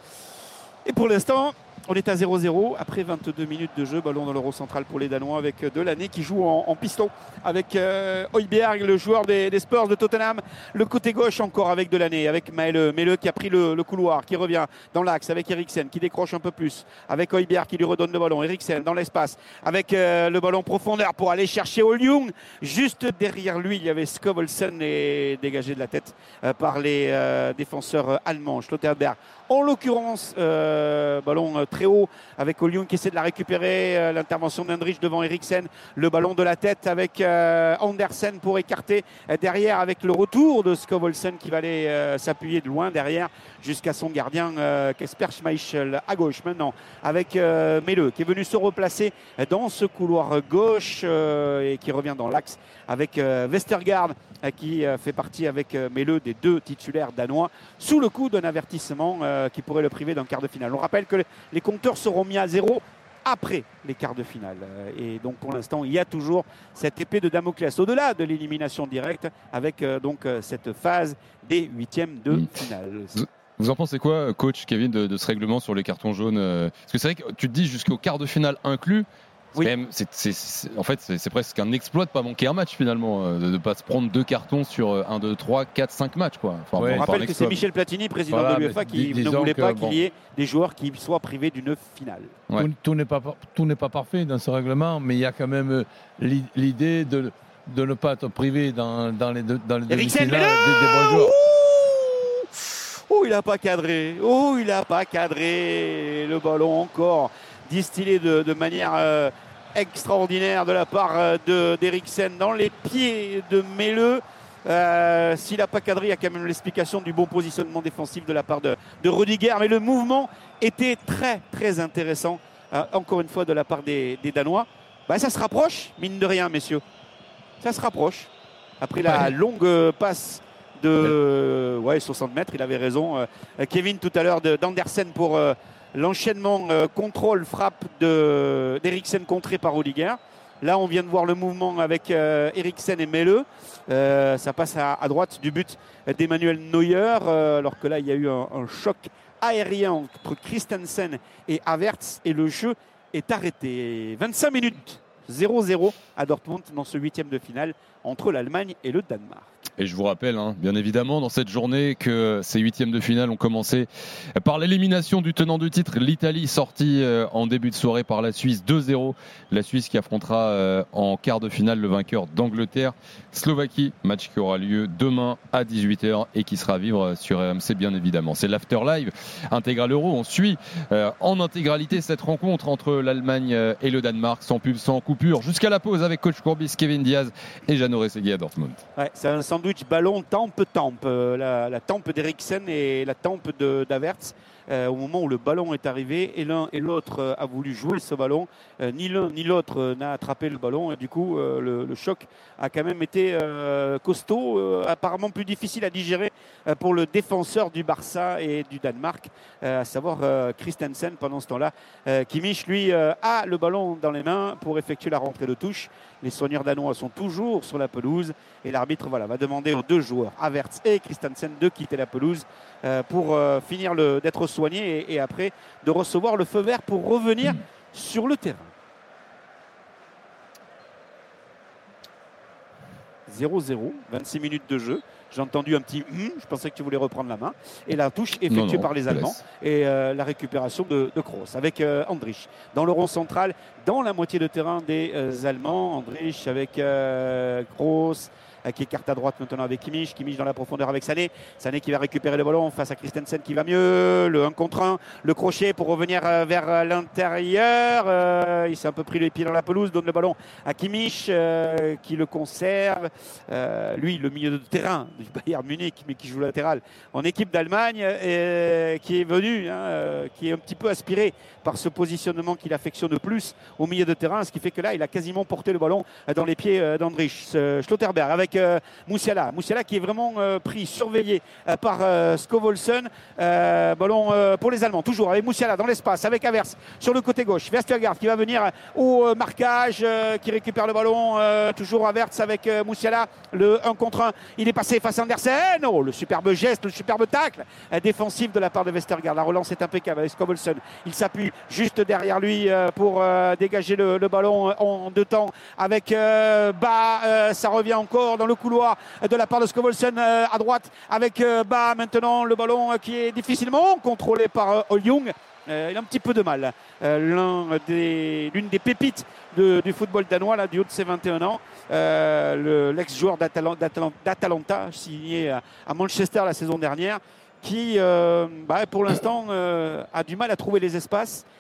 Et pour l'instant, on est à zéro zéro après vingt-deux minutes de jeu. Ballon dans l'euro central pour les Danois avec Delaney qui joue en, en piston avec euh, Højbjerg, le joueur des, des Spurs de Tottenham. Le côté gauche encore avec Delaney, avec Melle, Melle qui a pris le, le couloir, qui revient dans l'axe avec Eriksen qui décroche un peu plus. Avec Højbjerg qui lui redonne le ballon. Eriksen dans l'espace avec euh, le ballon profondeur pour aller chercher Oljung. Juste derrière lui, il y avait Skovolsen et dégagé de la tête euh, par les euh, défenseurs allemands. Schlotterberg. En l'occurrence, euh, ballon très très haut avec Oljung qui essaie de la récupérer. Euh, l'intervention d'Hendrich devant Eriksen. Le ballon de la tête avec euh, Andersen pour écarter. Euh, derrière avec le retour de Skovholsen qui va aller euh, s'appuyer de loin derrière jusqu'à son gardien euh, Kasper Schmeichel à gauche maintenant avec euh, Melleux qui est venu se replacer dans ce couloir gauche euh, et qui revient dans l'axe avec euh, Vestergaard euh, qui euh, fait partie avec euh, Melleux des deux titulaires danois sous le coup d'un avertissement euh, qui pourrait le priver d'un quart de finale. On rappelle que les compteurs seront mis à zéro après les quarts de finale. Et donc pour l'instant, il y a toujours cette épée de Damoclès au-delà de l'élimination directe avec euh, donc cette phase des huitièmes de mmh. finale. Vous en pensez quoi, coach Kevin, de, de ce règlement sur les cartons jaunes? Parce que c'est vrai que tu te dis jusqu'au quart de finale inclus, c'est oui. quand même, c'est, c'est, c'est, en fait, c'est, c'est presque un exploit de ne pas manquer un match finalement, de ne pas se prendre deux cartons sur un, deux, trois, quatre, cinq matchs. Quoi. Enfin, ouais. On rappelle que c'est Michel Platini, président voilà, de l'U E F A, qui ne voulait pas qu'il bon. y ait des joueurs qui soient privés d'une finale. Ouais. Tout, tout, n'est pas, tout n'est pas parfait dans ce règlement, mais il y a quand même l'idée de, de ne pas être privé dans, dans les, deux, dans les demi-finales des, des bons joueurs. Oh, il n'a pas cadré. Oh, il n'a pas cadré. Le ballon encore distillé de, de manière euh, extraordinaire de la part euh, d'Eriksen dans les pieds de Melleux. Euh, S'il n'a pas cadré, il y a quand même l'explication du bon positionnement défensif de la part de, de Rudiger. Mais le mouvement était très, très intéressant, euh, encore une fois, de la part des, des Danois. Bah, ça se rapproche, mine de rien, messieurs. Ça se rapproche. Après la ouais. longue passe de ouais, soixante mètres, il avait raison. Euh, Kevin, tout à l'heure, d'Andersen pour euh, l'enchaînement euh, contrôle, frappe d'Eriksen contré par Rudiger. Là, on vient de voir le mouvement avec euh, Eriksen et Melleux. Euh, ça passe à, à droite du but d'Emmanuel Neuer, euh, alors que là, il y a eu un, un choc aérien entre Christensen et Havertz et le jeu est arrêté. vingt-cinq minutes, zéro zéro à Dortmund dans ce huitième de finale entre l'Allemagne et le Danemark. Et je vous rappelle, hein, bien évidemment, dans cette journée, que ces huitièmes de finale ont commencé par l'élimination du tenant du titre, l'Italie, sortie euh, en début de soirée par la Suisse deux zéro. La Suisse qui affrontera euh, en quart de finale le vainqueur d'Angleterre, Slovaquie, match qui aura lieu demain à dix-huit heures et qui sera à vivre sur R M C, bien évidemment. C'est l'After Live Intégral Euro. On suit euh, en intégralité cette rencontre entre l'Allemagne et le Danemark, sans pub, sans coupure, jusqu'à la pause avec coach Courbis, Kevin Diaz et Jeannot Rességui à Dortmund. Ouais, c'est un sandwich ballon tempe-tempe, euh, la, la tempe d'Eriksen et la tempe d'Havertz. Euh, au moment où le ballon est arrivé et l'un et l'autre euh, a voulu jouer ce ballon, euh, ni l'un ni l'autre euh, n'a attrapé le ballon et du coup euh, le, le choc a quand même été euh, costaud, euh, apparemment plus difficile à digérer euh, pour le défenseur du Barça et du Danemark, euh, à savoir euh, Christensen. Pendant ce temps-là, euh, Kimmich lui euh, a le ballon dans les mains pour effectuer la rentrée de touche. Les soigneurs danois sont toujours sur la pelouse et l'arbitre voilà, va demander aux deux joueurs, Havertz et Christensen, de quitter la pelouse euh, pour euh, finir d'être soignés et, et après de recevoir le feu vert pour revenir mmh. sur le terrain. zéro zéro, vingt-six minutes de jeu. J'ai entendu un petit hum, je pensais que tu voulais reprendre la main. Et la touche effectuée non, non, par les Allemands et euh, la récupération de, de Kroos avec euh, Andrich dans le rond central, dans la moitié de terrain des euh, Allemands. Andrich avec euh, Kroos euh, qui écarte à droite maintenant avec Kimmich. Kimmich dans la profondeur avec Sané. Sané qui va récupérer le ballon face à Christensen qui va mieux. Le un contre un, le crochet pour revenir euh, vers l'intérieur. Euh, il s'est un peu pris les pieds dans la pelouse, donne le ballon à Kimmich euh, qui le conserve. Euh, lui, le milieu de terrain du Bayern Munich, mais qui joue latéral en équipe d'Allemagne, et qui est venu, hein, euh, qui est un petit peu aspiré par ce positionnement qu'il affectionne le plus au milieu de terrain, ce qui fait que là, il a quasiment porté le ballon dans les pieds euh, d'Andrich euh, Schlotterberg avec euh, Musiala. Musiala qui est vraiment euh, pris, surveillé euh, par euh, Skovholsen. Euh, ballon euh, pour les Allemands, toujours avec Musiala dans l'espace, avec Havertz sur le côté gauche. Vestergaard qui va venir au euh, marquage, euh, qui récupère le ballon, euh, toujours Havertz avec euh, Musiala, le un contre un. Il est passé face à Andersen. Oh, le superbe geste, le superbe tacle euh, défensif de la part de Vestergaard. La relance est impeccable avec Skovholsen. Il s'appuie juste derrière lui euh, pour euh, dégager le, le ballon en deux temps avec euh, Ba. Euh, ça revient encore dans le couloir de la part de Skovholsen euh, à droite avec euh, Ba. Maintenant, le ballon euh, qui est difficilement contrôlé par euh, Oljung. Euh, il a un petit peu de mal. Euh, l'un des, l'une des pépites de, du football danois, là, du haut de ses vingt et un ans, euh, l'ex-joueur d'Atalanta, signé à, à Manchester la saison dernière, qui, euh, bah, pour l'instant, euh, a du mal à trouver les espaces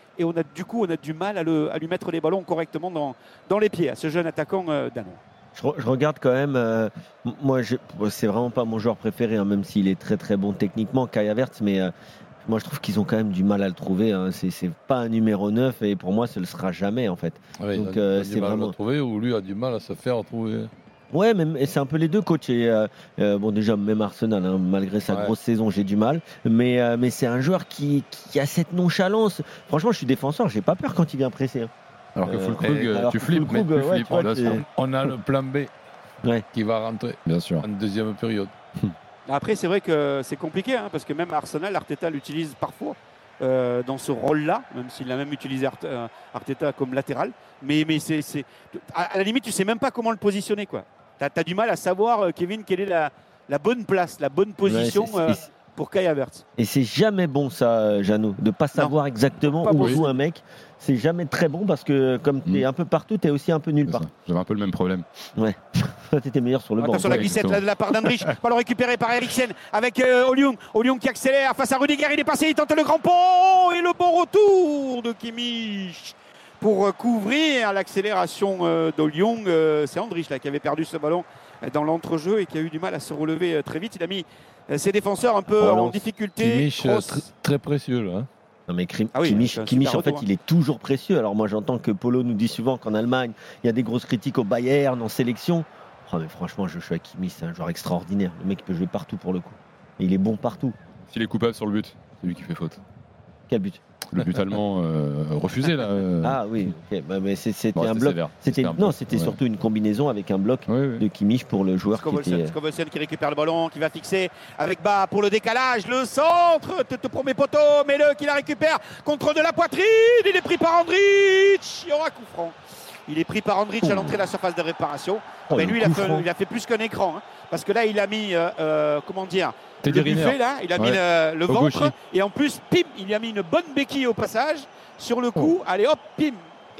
et on a, du coup on a du mal à, le, à lui mettre les ballons correctement dans, dans les pieds, à ce jeune attaquant euh, danois. Je, re, je regarde quand même, euh, moi je, c'est vraiment pas mon joueur préféré, hein, même s'il est très très bon techniquement, Kai Havertz, mais euh, moi je trouve qu'ils ont quand même du mal à le trouver. Hein. C'est, c'est pas un numéro neuf et pour moi ce ne le sera jamais en fait. Ouais, Donc il a, euh, il a c'est du mal vraiment. à le trouver ou lui a du mal à se faire trouver. Ouais, même, et c'est un peu les deux coachs. Et, euh, euh, bon, déjà, même Arsenal, hein, malgré sa ouais. grosse saison, j'ai du mal. Mais, euh, mais c'est un joueur qui, qui a cette nonchalance. Franchement, je suis défenseur, j'ai pas peur quand il vient presser. Hein. Alors que Euh, Fulkrug, alors tu que flippes, mais Fulkrug, tu ouais, flippes, tu vois, bien c'est- sûr. On a le plan B Ouais. qui va rentrer Bien sûr. en deuxième période. Après, c'est vrai que c'est compliqué, hein, parce que même Arsenal, Arteta l'utilise parfois euh, dans ce rôle-là, même s'il a même utilisé Arte- euh, Arteta comme latéral. Mais, mais c'est, c'est, à, à la limite, tu sais même pas comment le positionner, quoi. Tu as du mal à savoir, euh, Kevin, quelle est la, la bonne place, la bonne position Ouais, c'est- euh, c'est- pour Kai Havertz. Et c'est jamais bon ça, euh, Jeannot, de pas savoir exactement Pas où bon. joue un mec. C'est jamais très bon parce que comme tu es Mm. un peu partout, tu es aussi un peu nulle C'est part. ça. J'avais un peu le même problème. Toi, tu étais meilleur sur le banc. Attention la ouais, glissette exactement. là, de la part d'Andrich, ballon récupéré par Eriksen avec euh, Olyung, Olyung qui accélère face à Rudiger, il est passé, il tente le grand pont et le bon retour de Kimmich pour euh, couvrir l'accélération euh, d'Olyung. Euh, c'est Andrich là qui avait perdu ce ballon euh, dans l'entrejeu et qui a eu du mal à se relever euh, très vite. Il a mis euh, ses défenseurs un peu Oh, en non. difficulté. Kimmich, euh, Kroos- tr- très précieux là. hein. Non mais Krim- Ah oui, Kimmich, c'est un Kimmich, super en fait, retour, hein. il est toujours précieux. Alors moi, j'entends que Polo nous dit souvent qu'en Allemagne, il y a des grosses critiques au Bayern, en sélection. Oh, mais franchement, Joshua Kimmich, c'est un joueur extraordinaire. Le mec peut jouer partout pour le coup. Et il est bon partout. S'il est coupable sur le but, c'est lui qui fait faute. Quel but Le but allemand euh, refusé là. euh, Ah oui, ok. Bah, mais c'est- c'était bon, un c'était bloc. sévère. C'était un non, bloc, c'était ouais. surtout une combinaison avec un bloc Oui, oui. de Kimmich pour le joueur qui Scovelsen, était. Scovelsen qui récupère le ballon, qui va fixer avec bas pour le décalage, le centre, te, te promet poteau, mais le qui la récupère contre de la poitrine, il est pris par Andrich, il y aura coup franc. Il est pris par Andrich à l'entrée de la surface de réparation. Oh, Mais le lui, il a, coup fait, franc. il a fait plus qu'un écran, hein, parce que là, il a mis, euh, euh, comment dire, Teddy le Riner. buffet là, il a mis Ouais. le, le Au ventre, gaucher. et en plus, pim, il lui a mis une bonne béquille au passage, sur le coup, allez hop, pim,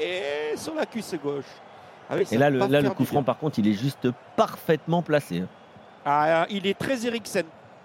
et sur la cuisse gauche. Ah oui, ça Et là, va le, pas là, le faire coup du franc, bien. par contre, il est juste parfaitement placé. hein. Ah, il est très Eriksen.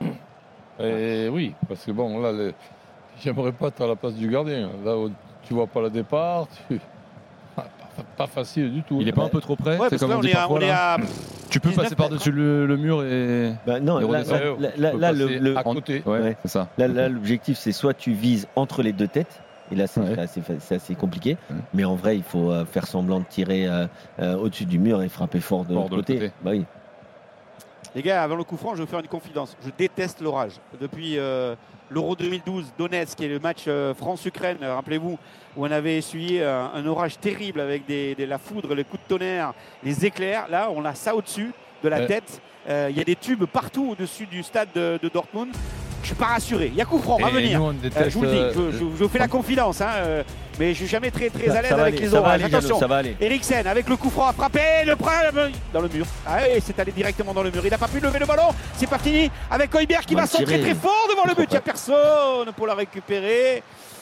Et oui, parce que bon, là, le- j'aimerais pas être à la place du gardien. Là où tu vois pas le départ, tu... pas, pas facile du tout. Il est pas un peu trop près. Ouais, c'est parce que comme là, on on dit est à, parfois. on est là. à Tu peux dix-neuf passer par-dessus le, le mur et. Bah, non, Les là, redescendre. là, Ouais, là, tu là, peux là, le, passer le- à côté. Ouais, Ouais. c'est ça. là, là, l'objectif, c'est soit tu vises entre les deux têtes. Et là, c'est Ouais. assez, c'est assez compliqué. Ouais. Mais en vrai, il faut euh, faire semblant de tirer euh, euh, au-dessus du mur et frapper fort de Fort l'autre de l'autre côté. côté. Bah oui. Les gars, avant le coup franc, je vais vous faire une confidence. Je déteste l'orage. Depuis euh, l'Euro deux mille douze, Donetsk, qui est le match euh, France-Ukraine, euh, rappelez-vous, où on avait essuyé euh, un orage terrible avec des, des- la foudre, les coups de tonnerre, les éclairs. Là, on a ça au-dessus de la Ouais. tête. Euh, Il y a des tubes partout au-dessus du stade de, de Dortmund. Je suis pas rassuré. Il y a coup franc, à Et venir. nous, on Euh, déteste, je vous le dis, je, euh, je- je vous fais la confidence, hein, euh, mais je suis jamais très, très à l'aise Ça va avec aller, les ça va orages. aller, Jeannot, Attention, ça va aller. Eriksen avec le coup franc à frapper, le prend dans le mur. Ah oui, c'est allé directement dans le mur. Il n'a pas pu lever le ballon. C'est pas fini avec Højbjerg qui Mal va centrer tiré. très fort devant le Trop but. Il n'y a près. personne pour la récupérer.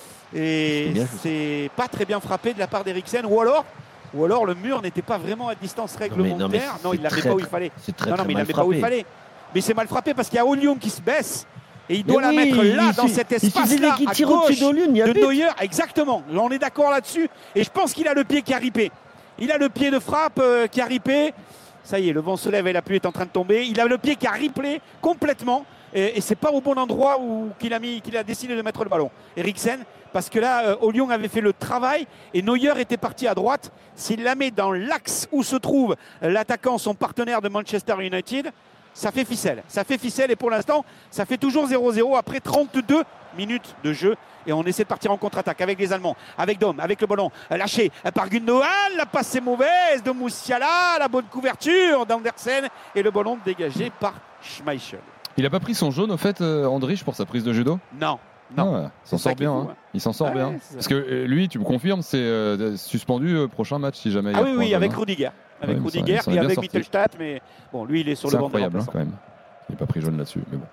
Et C'est bien, c'est pas très bien frappé de la part d'Eriksen. Ou alors, ou alors le mur n'était pas vraiment à distance mais- réglementaire. non, mais Non, c'est il ne l'avait très, pas où il fallait. C'est très, non, non, très mais il mal l'avait pas où il frappé. fallait. Mais c'est mal frappé parce qu'il y a Olyung qui se baisse. Et il doit Mais la oui, mettre là, il dans suffit- cet il suffisait espace-là, qu'il à tire au-dessus gauche d'Olyung, il y a de but. Neuer. Exactement. Là, on est d'accord là-dessus. Et je pense qu'il a le pied qui a ripé. Il a le pied de frappe euh, qui a ripé. Ça y est, le vent se lève et la pluie est en train de tomber. Il a le pied qui a riplé complètement. Et, et c'est pas au bon endroit où qu'il a mis, qu'il a décidé de mettre le ballon. Eriksen, parce que là, euh, Olyung avait fait le travail et Neuer était parti à droite. S'il la met dans l'axe où se trouve l'attaquant, son partenaire de Manchester United, ça fait ficelle. Ça fait ficelle et pour l'instant, ça fait toujours zéro zéro après trente-deux minutes de jeu. Et on essaie de partir en contre-attaque avec les Allemands, avec Dom, avec le ballon euh, lâché euh, par Gundogan. La passe est mauvaise de Moussiala, la bonne couverture d'Andersen et le ballon dégagé par Schmeichel. Il a pas pris son jaune au fait, euh, Andrich, pour sa prise de judo. Non, non. Ah, il s'en C'est ça sort qui est bien. fou, hein. hein. Il s'en sort Ouais, bien. c'est ça. Parce que euh, lui, tu me confirmes, c'est euh, suspendu euh, prochain match si jamais. il Ah oui, reprend oui, jaune, avec hein. Rudiger. Avec Ouais, mais ça- Rudiger ça en est et bien avec sorti. Mittelstadt, mais bon, lui, il est sur C'est le banc des incroyable hein, remplaçants. quand même. Il n'a pas pris jaune là-dessus, mais bon.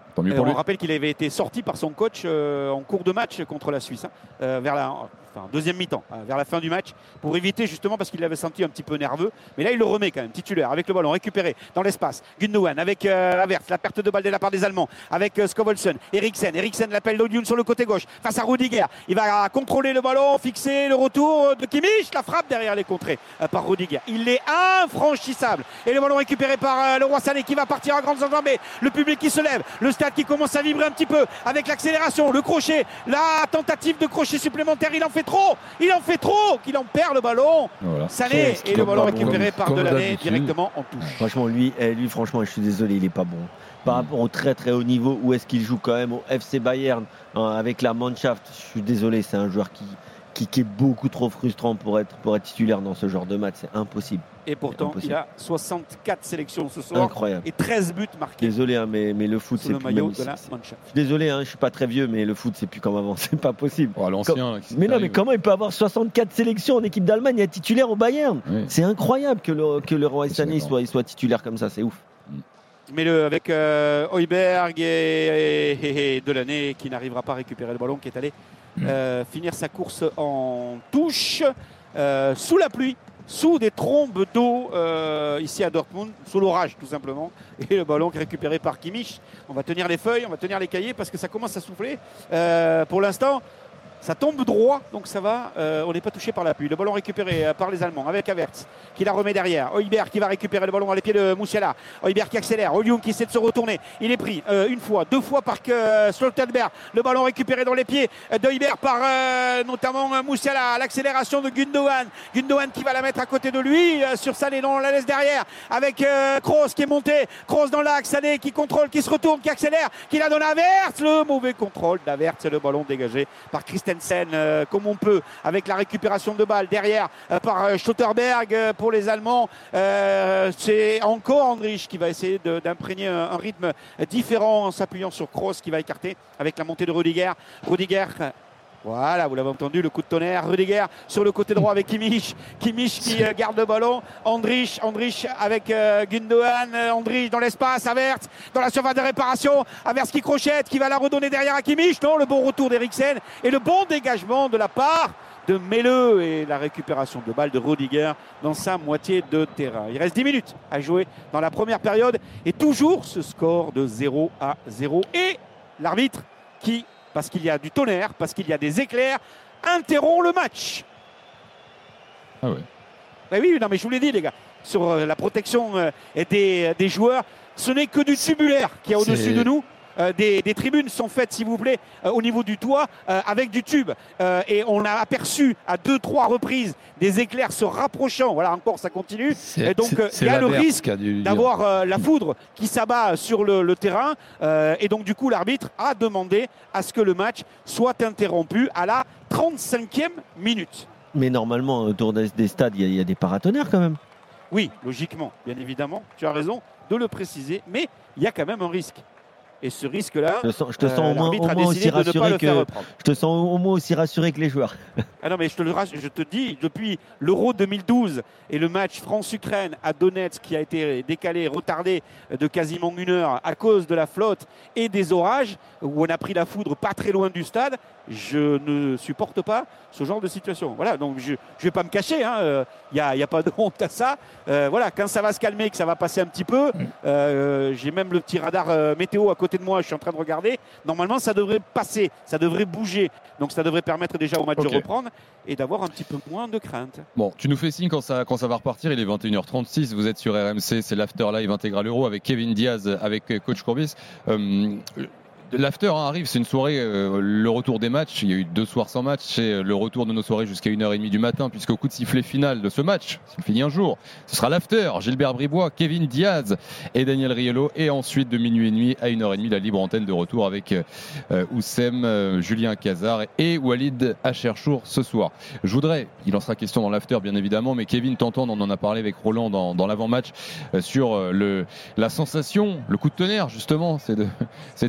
Tant mieux Et pour on lui. rappelle qu'il avait été sorti par son coach euh, en cours de match contre la Suisse, hein, euh, vers la enfin, deuxième mi-temps, euh, vers la fin du match, pour éviter justement parce qu'il l'avait senti un petit peu nerveux. Mais là, il le remet quand même, titulaire, avec le ballon récupéré dans l'espace. Gundogan avec euh, Havertz, la perte de balle de la part des Allemands, avec euh, Skovholsen, Eriksen. Eriksen l'appelle Lodiun sur le côté gauche, face à Rudiger. Il va contrôler le ballon, fixer le retour de Kimmich, la frappe derrière les contrées euh, par Rudiger. Il est infranchissable. Et le ballon récupéré par euh, le Roi Sané qui va partir à grandes enjambées. Le public qui se lève, le stade qui commence à vibrer un petit peu avec l'accélération, le crochet, la tentative de crochet supplémentaire. Il en fait trop, il en fait trop, qu'il en perd le ballon. Voilà. Sané et le ballon récupéré par comme Delaney d'habitude. directement en touche. Franchement, lui, eh, lui, franchement, je suis désolé, il est pas bon. Par rapport au très très haut niveau, où est-ce qu'il joue quand même au F C Bayern hein, avec la Mannschaft, je suis désolé, c'est un joueur qui, qui, qui est beaucoup trop frustrant pour être, pour être titulaire dans ce genre de match, c'est impossible. Et pourtant, Impossible. il a soixante-quatre sélections ce soir Incroyable. et treize buts marqués Désolé, hein, mais, mais le foot, sous c'est le plus maillot même- de la c'est- Mannschaft. Je suis désolé, hein, je suis pas très vieux, mais le foot, c'est plus comme avant, c'est pas possible. Oh, à l'ancien. qui Mais non, arrive. mais comment il peut avoir soixante-quatre sélections en équipe d'Allemagne et être titulaire au Bayern? Oui. C'est incroyable que le, que le Roi Je suis Sané d'accord. soit, il soit titulaire comme ça, c'est ouf. Mais le, avec euh, Højbjerg et, et, et Delaney qui n'arrivera pas à récupérer le ballon, qui est allé euh, finir sa course en touche euh, sous la pluie, sous des trombes d'eau euh, ici à Dortmund, sous l'orage tout simplement. Et le ballon qui est récupéré par Kimmich. On va tenir les feuilles, on va tenir les cahiers parce que ça commence à souffler. Euh, pour l'instant, ça tombe droit, donc ça va. Euh, on n'est pas touché par la pluie. Le ballon récupéré euh, par les Allemands avec Havertz qui la remet derrière. Højbjerg qui va récupérer le ballon à les pieds de Musiala. Højbjerg qui accélère. Lodiun qui essaie de se retourner. Il est pris euh, une fois, deux fois par euh, Stoltenberg. Le ballon récupéré dans les pieds euh, d'Højbjerg par euh, notamment euh, Musiala. L'accélération de Gundogan. Gundogan qui va la mettre à côté de lui euh, sur Sané. Non, on la laisse derrière avec euh, Kroos qui est monté. Kroos dans l'axe. Sané qui contrôle, qui se retourne, qui accélère, qui la donne à Havertz. Le mauvais contrôle d'Havertz. Le ballon dégagé par Christensen euh, comme on peut avec la récupération de balle derrière euh, par euh, Stotterberg euh, pour les Allemands. Euh, c'est encore Andrich qui va essayer de- d'imprégner un, un rythme différent en s'appuyant sur Kroos qui va écarter avec la montée de Rudiger. Rudiger. Voilà, vous l'avez entendu, le coup de tonnerre. Rudiger sur le côté droit avec Kimmich. Kimmich qui euh, garde le ballon. Andrich, Andrich avec euh, Gundogan. Euh, Andrich dans l'espace. Havertz dans la surface de réparation. Havertz qui crochette, qui va la redonner derrière à Kimmich. Non, le bon retour d'Eriksen et le bon dégagement de la part de Melleux et la récupération de balle de Rudiger dans sa moitié de terrain. Il reste dix minutes à jouer dans la première période et toujours ce score de zéro à zéro. Et l'arbitre qui, parce qu'il y a du tonnerre, parce qu'il y a des éclairs, interrompt le match. Ah ouais. Ben oui, non mais je vous l'ai dit les gars, sur euh, la protection euh, des, des joueurs, ce n'est que du tubulaire qu'il y a au-dessus C'est- de nous. Euh, des, des tribunes sont faites, s'il vous plaît, euh, au niveau du toit, euh, avec du tube. Euh, et on a aperçu à deux, trois reprises des éclairs se rapprochant. Voilà, encore, ça continue. Et donc, euh, il y a le risque d'avoir euh, la foudre qui s'abat sur le, le terrain. Euh, et donc, du coup, l'arbitre a demandé à ce que le match soit interrompu à la trente-cinquième minute. Mais normalement, autour des, des stades, il y, a- il y a des paratonnerres quand même. Oui, logiquement, bien évidemment, tu as raison de le préciser, mais il y a quand même un risque. Et ce risque-là, Je te sens, je te euh, sens au moins, l'arbitre au a moins décidé aussi de ne pas rassuré le faire que reprendre. je te sens au moins aussi rassuré que les joueurs. Ah non, mais je te, le, rass- je te dis, depuis l'Euro deux mille douze et le match France-Ukraine à Donetsk qui a été décalé, retardé de quasiment une heure à cause de la flotte et des orages, où on a pris la foudre pas très loin du stade, je ne supporte pas ce genre de situation. Voilà, donc je ne vais pas me cacher, il hein, n'y a, y a pas de honte à ça. Euh, voilà, quand ça va se calmer, que ça va passer un petit peu, euh, j'ai même le petit radar euh, météo à côté de moi, je suis en train de regarder. Normalement, ça devrait passer, ça devrait bouger. Donc ça devrait permettre déjà au match Ok. de reprendre et d'avoir un petit peu moins de crainte. Bon, tu nous fais signe quand ça, quand ça va repartir. Il est vingt et une heures trente-six. Vous êtes sur R M C. C'est l'After Live Intégral Euro avec Kevin Diaz, avec euh, Coach Courbis. Euh, L'after hein, arrive, c'est une soirée, euh, le retour des matchs. Il y a eu deux soirs sans match. C'est le retour de nos soirées jusqu'à une heure trente du matin, puisqu'au coup de sifflet final de ce match, s'il finit un jour, ce sera l'after. Gilbert Bribois, Kevin Diaz et Daniel Riolo. Et ensuite, de minuit et demi à une heure trente, la libre antenne de retour avec euh, Oussem, euh, Julien Cazard et Walid Acherchour ce soir. Je voudrais, il en sera question dans l'after bien évidemment, mais Kevin t'entendre, on en a parlé avec Roland dans, dans l'avant-match euh, sur euh, le, la sensation, le coup de tonnerre justement c'est de, cette saison.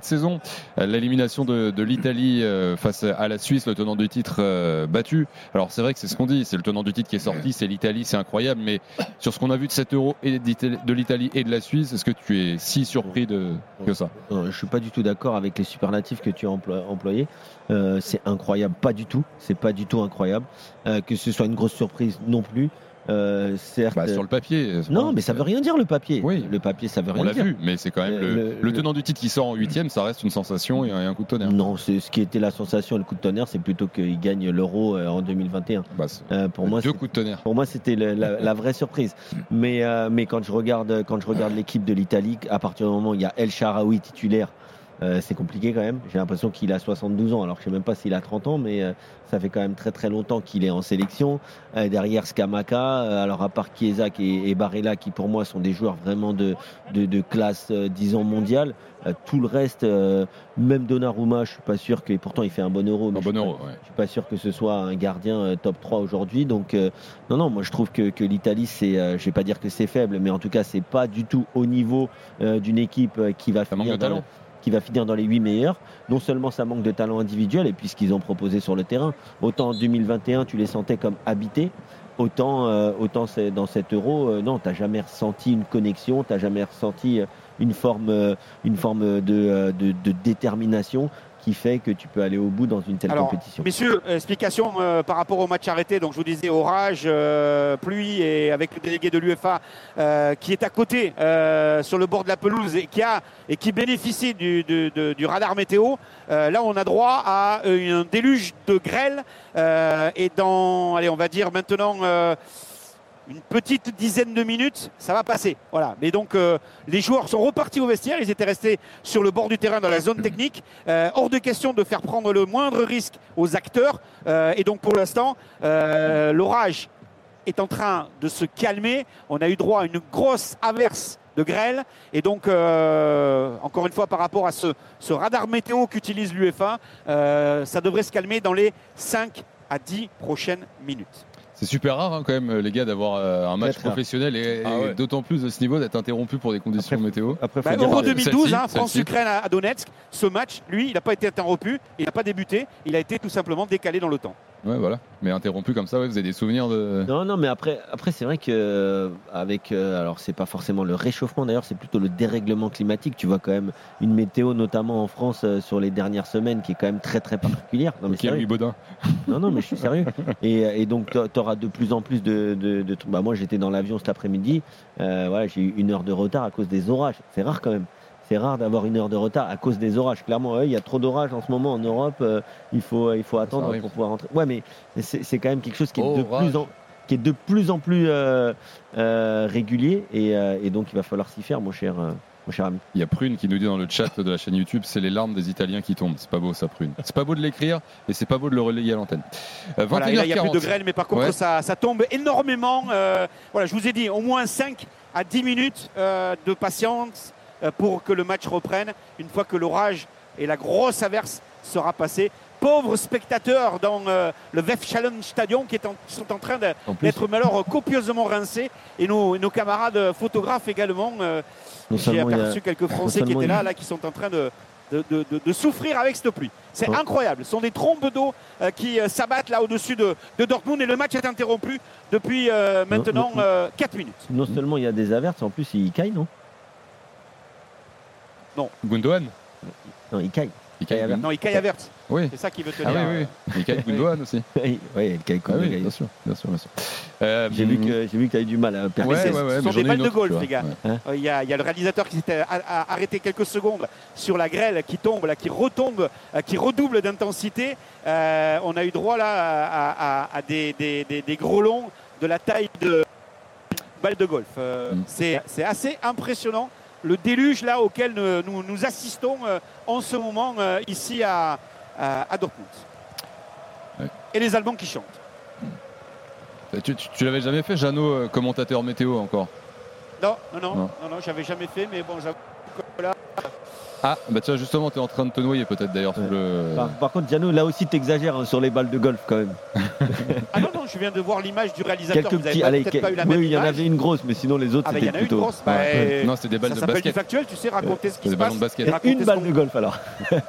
l'élimination de, de l'Italie euh, face à la Suisse, le tenant du titre euh, battu. Alors c'est vrai que c'est ce qu'on dit, c'est le tenant du titre qui est sorti, c'est l'Italie, c'est incroyable, mais sur ce qu'on a vu de cet Euro et de l'Italie et de la Suisse, est-ce que tu es si surpris de, que ça? Non, je suis pas du tout d'accord avec les superlatifs que tu as emplo- employés. Euh, c'est incroyable, pas du tout. C'est pas du tout incroyable. Euh, que ce soit une grosse surprise non plus. Euh, certes, bah, sur le papier. Non, mais ça veut rien dire le papier. Oui. Le papier, ça veut rien On l'a dire. vu, mais c'est quand même le, le, le tenant du titre qui sort en huitième, ça reste une sensation et un coup de tonnerre. Non, c'est ce qui était la sensation et le coup de tonnerre, c'est plutôt qu'il gagne l'Euro en deux mille vingt et un. Bah, euh, pour moi, deux coups de tonnerre. Pour moi, c'était la, la, la vraie surprise. Mais, euh, mais quand je regarde, quand je regarde l'équipe de l'Italie, à partir du moment où il y a El Shaarawy titulaire, Euh, c'est compliqué quand même. J'ai l'impression qu'il a soixante-douze ans. Alors je sais même pas s'il a trente ans, mais euh, ça fait quand même très très longtemps qu'il est en sélection. Euh, derrière Scamacca, euh, alors à part Chiesa et, et Barella qui pour moi sont des joueurs vraiment de, de, de classe, euh, disons mondiale. Euh, tout le reste, euh, même Donnarumma, je suis pas sûr que. Pourtant il fait un bon Euro. Mais un bon Euro. Ouais. Je suis pas sûr que ce soit un gardien euh, top trois aujourd'hui. Donc euh, non non, moi je trouve que, que l'Italie, c'est, euh, je vais pas dire que c'est faible, mais en tout cas c'est pas du tout au niveau euh, d'une équipe euh, qui va ça finir manque de dans talent. qui va finir dans les huit meilleurs. Non seulement ça manque de talent individuel, et puis ce qu'ils ont proposé sur le terrain. Autant en deux mille vingt et un, tu les sentais comme habités, autant, euh, autant c'est, dans cet Euro, euh, non, tu n'as jamais ressenti une connexion, tu n'as jamais ressenti une forme, euh, une forme de, euh, de, de détermination qui fait que tu peux aller au bout dans une telle Alors, compétition. Messieurs, explication euh, par rapport au match arrêté. Donc, je vous disais orage, euh, pluie, et avec le délégué de l'U F A euh, qui est à côté euh, sur le bord de la pelouse et qui, a, et qui bénéficie du, du, du, du radar météo. Euh, là, on a droit à un déluge de grêle. Euh, et dans, allez, on va dire maintenant. Euh, une petite dizaine de minutes, ça va passer. Voilà. Mais donc, euh, les joueurs sont repartis au vestiaire. Ils étaient restés sur le bord du terrain dans la zone technique. Euh, hors de question de faire prendre le moindre risque aux acteurs. Euh, et donc, pour l'instant, euh, l'orage est en train de se calmer. On a eu droit à une grosse averse de grêle. Et donc, euh, encore une fois, par rapport à ce, ce radar météo qu'utilise l'U F A, euh, ça devrait se calmer dans les cinq à dix prochaines minutes. C'est super rare hein, quand même les gars d'avoir euh, un match Très professionnel et, ah ouais. et d'autant plus de ce niveau d'être interrompu pour des conditions Après, météo. Après, bah, faut Euro dire, deux mille douze, celle-ci, hein, France-Ukraine à, à Donetsk, ce match, lui, il n'a pas été interrompu, il n'a pas débuté, il a été tout simplement décalé dans le temps. Ouais, voilà. Mais interrompu comme ça, ouais, vous avez des souvenirs de. Non, non, mais après, après c'est vrai que euh, avec, euh, alors c'est pas forcément le réchauffement d'ailleurs, c'est plutôt le dérèglement climatique. Tu vois quand même une météo, notamment en France, euh, sur les dernières semaines, qui est quand même très très particulière. Non, mais Qui a Louis Baudin. Non, non, mais je suis sérieux. Et, et donc, tu auras de plus en plus de, de, de trucs. Bah, moi, j'étais dans l'avion cet après-midi. Euh, voilà, j'ai eu une heure de retard à cause des orages. C'est rare quand même. C'est rare d'avoir une heure de retard à cause des orages. Clairement, ouais, il y a trop d'orages en ce moment en Europe. Euh, il faut, il faut attendre pour pouvoir rentrer. Ouais, mais c'est, c'est quand même quelque chose qui est de Orage. plus en qui est de plus en plus euh, euh, régulier. Et, euh, et donc, il va falloir s'y faire, mon cher. Euh, Mon cher ami. Il y a Prune qui nous dit dans le chat de la chaîne YouTube, c'est les larmes des Italiens qui tombent. C'est pas beau ça, Prune. C'est pas beau de l'écrire et c'est pas beau de le relayer à l'antenne. Euh, Voilà, et là, il n'y a plus de vingt et une heures quarante. grêle, mais par contre, Ouais. ça, ça tombe énormément. Euh, voilà, je vous ai dit, au moins cinq à dix minutes euh, de patience euh, pour que le match reprenne, une fois que l'orage et la grosse averse sera passée. Pauvres spectateurs dans euh, le Westfalen Stadion qui, est en, qui sont en train de, En plus, d'être mais alors copieusement rincés. Et nos, et nos camarades photographes également. Euh, non j'ai seulement il y a- aperçu quelques Français qui seulement étaient il y a- là, là, qui sont en train de, de, de, de- de souffrir avec cette pluie. C'est Oh. incroyable. Ce sont des trombes d'eau euh, qui euh, s'abattent là au-dessus de, de Dortmund et le match est interrompu depuis euh, maintenant non. euh, quatre minutes. non seulement il y a des averses, en plus, il caille, non Gundogan. Non, il caille. Il caille. Averse. Non, il caille Avert. Oui. C'est ça qu'il veut te Ah dire. oui, oui. Il caille Gundogan aussi. Oui, il caille Ah comme oui, le gars. bien sûr, bien sûr, bien sûr. Euh, J'ai vu que j'ai vu que tu avais du mal à Ouais, percer. ouais, ouais, Ce sont mais j'en des ai balles une de autre, golf, tu vois. les gars. Ouais. Euh, Il y, a, il y a le réalisateur qui s'était a- a- arrêté quelques secondes sur la grêle qui tombe, là, qui retombe, euh, qui redouble d'intensité. Euh, on a eu droit là à, à- à des, des- des- des gros longs de la taille de balles de golf. Euh, Mm. c'est, c'est assez impressionnant le déluge là auquel nous, nous- nous assistons euh, en ce moment euh, ici à, à, à Dortmund. Ouais. Et les Allemands qui chantent. Tu, tu, tu l'avais jamais fait, Jeannot, euh, commentateur météo encore? Non, non, non, Non. non, non, j'avais jamais fait, mais bon, j'avoue que là. Ah, bah tiens, justement, tu es en train de te noyer peut-être d'ailleurs. sous Ouais. Le... Par, par contre, Gianno, là aussi, tu exagères sur les balles de golf quand même. Ah non, non, je viens de voir l'image du réalisateur. Quelques vous petits, pas, allez, peut-être quel... pas eu la oui, même il y en image. avait une grosse, mais sinon les autres Ah, bah, c'était il y en a plutôt. une grosse. Bah, Ouais. Non, c'était des balles ça de s'appelle basket. du factuel, tu sais, raconter ce qui Des se ballons passe. de basket. et raconter Une ce balle qu'on- de golf alors.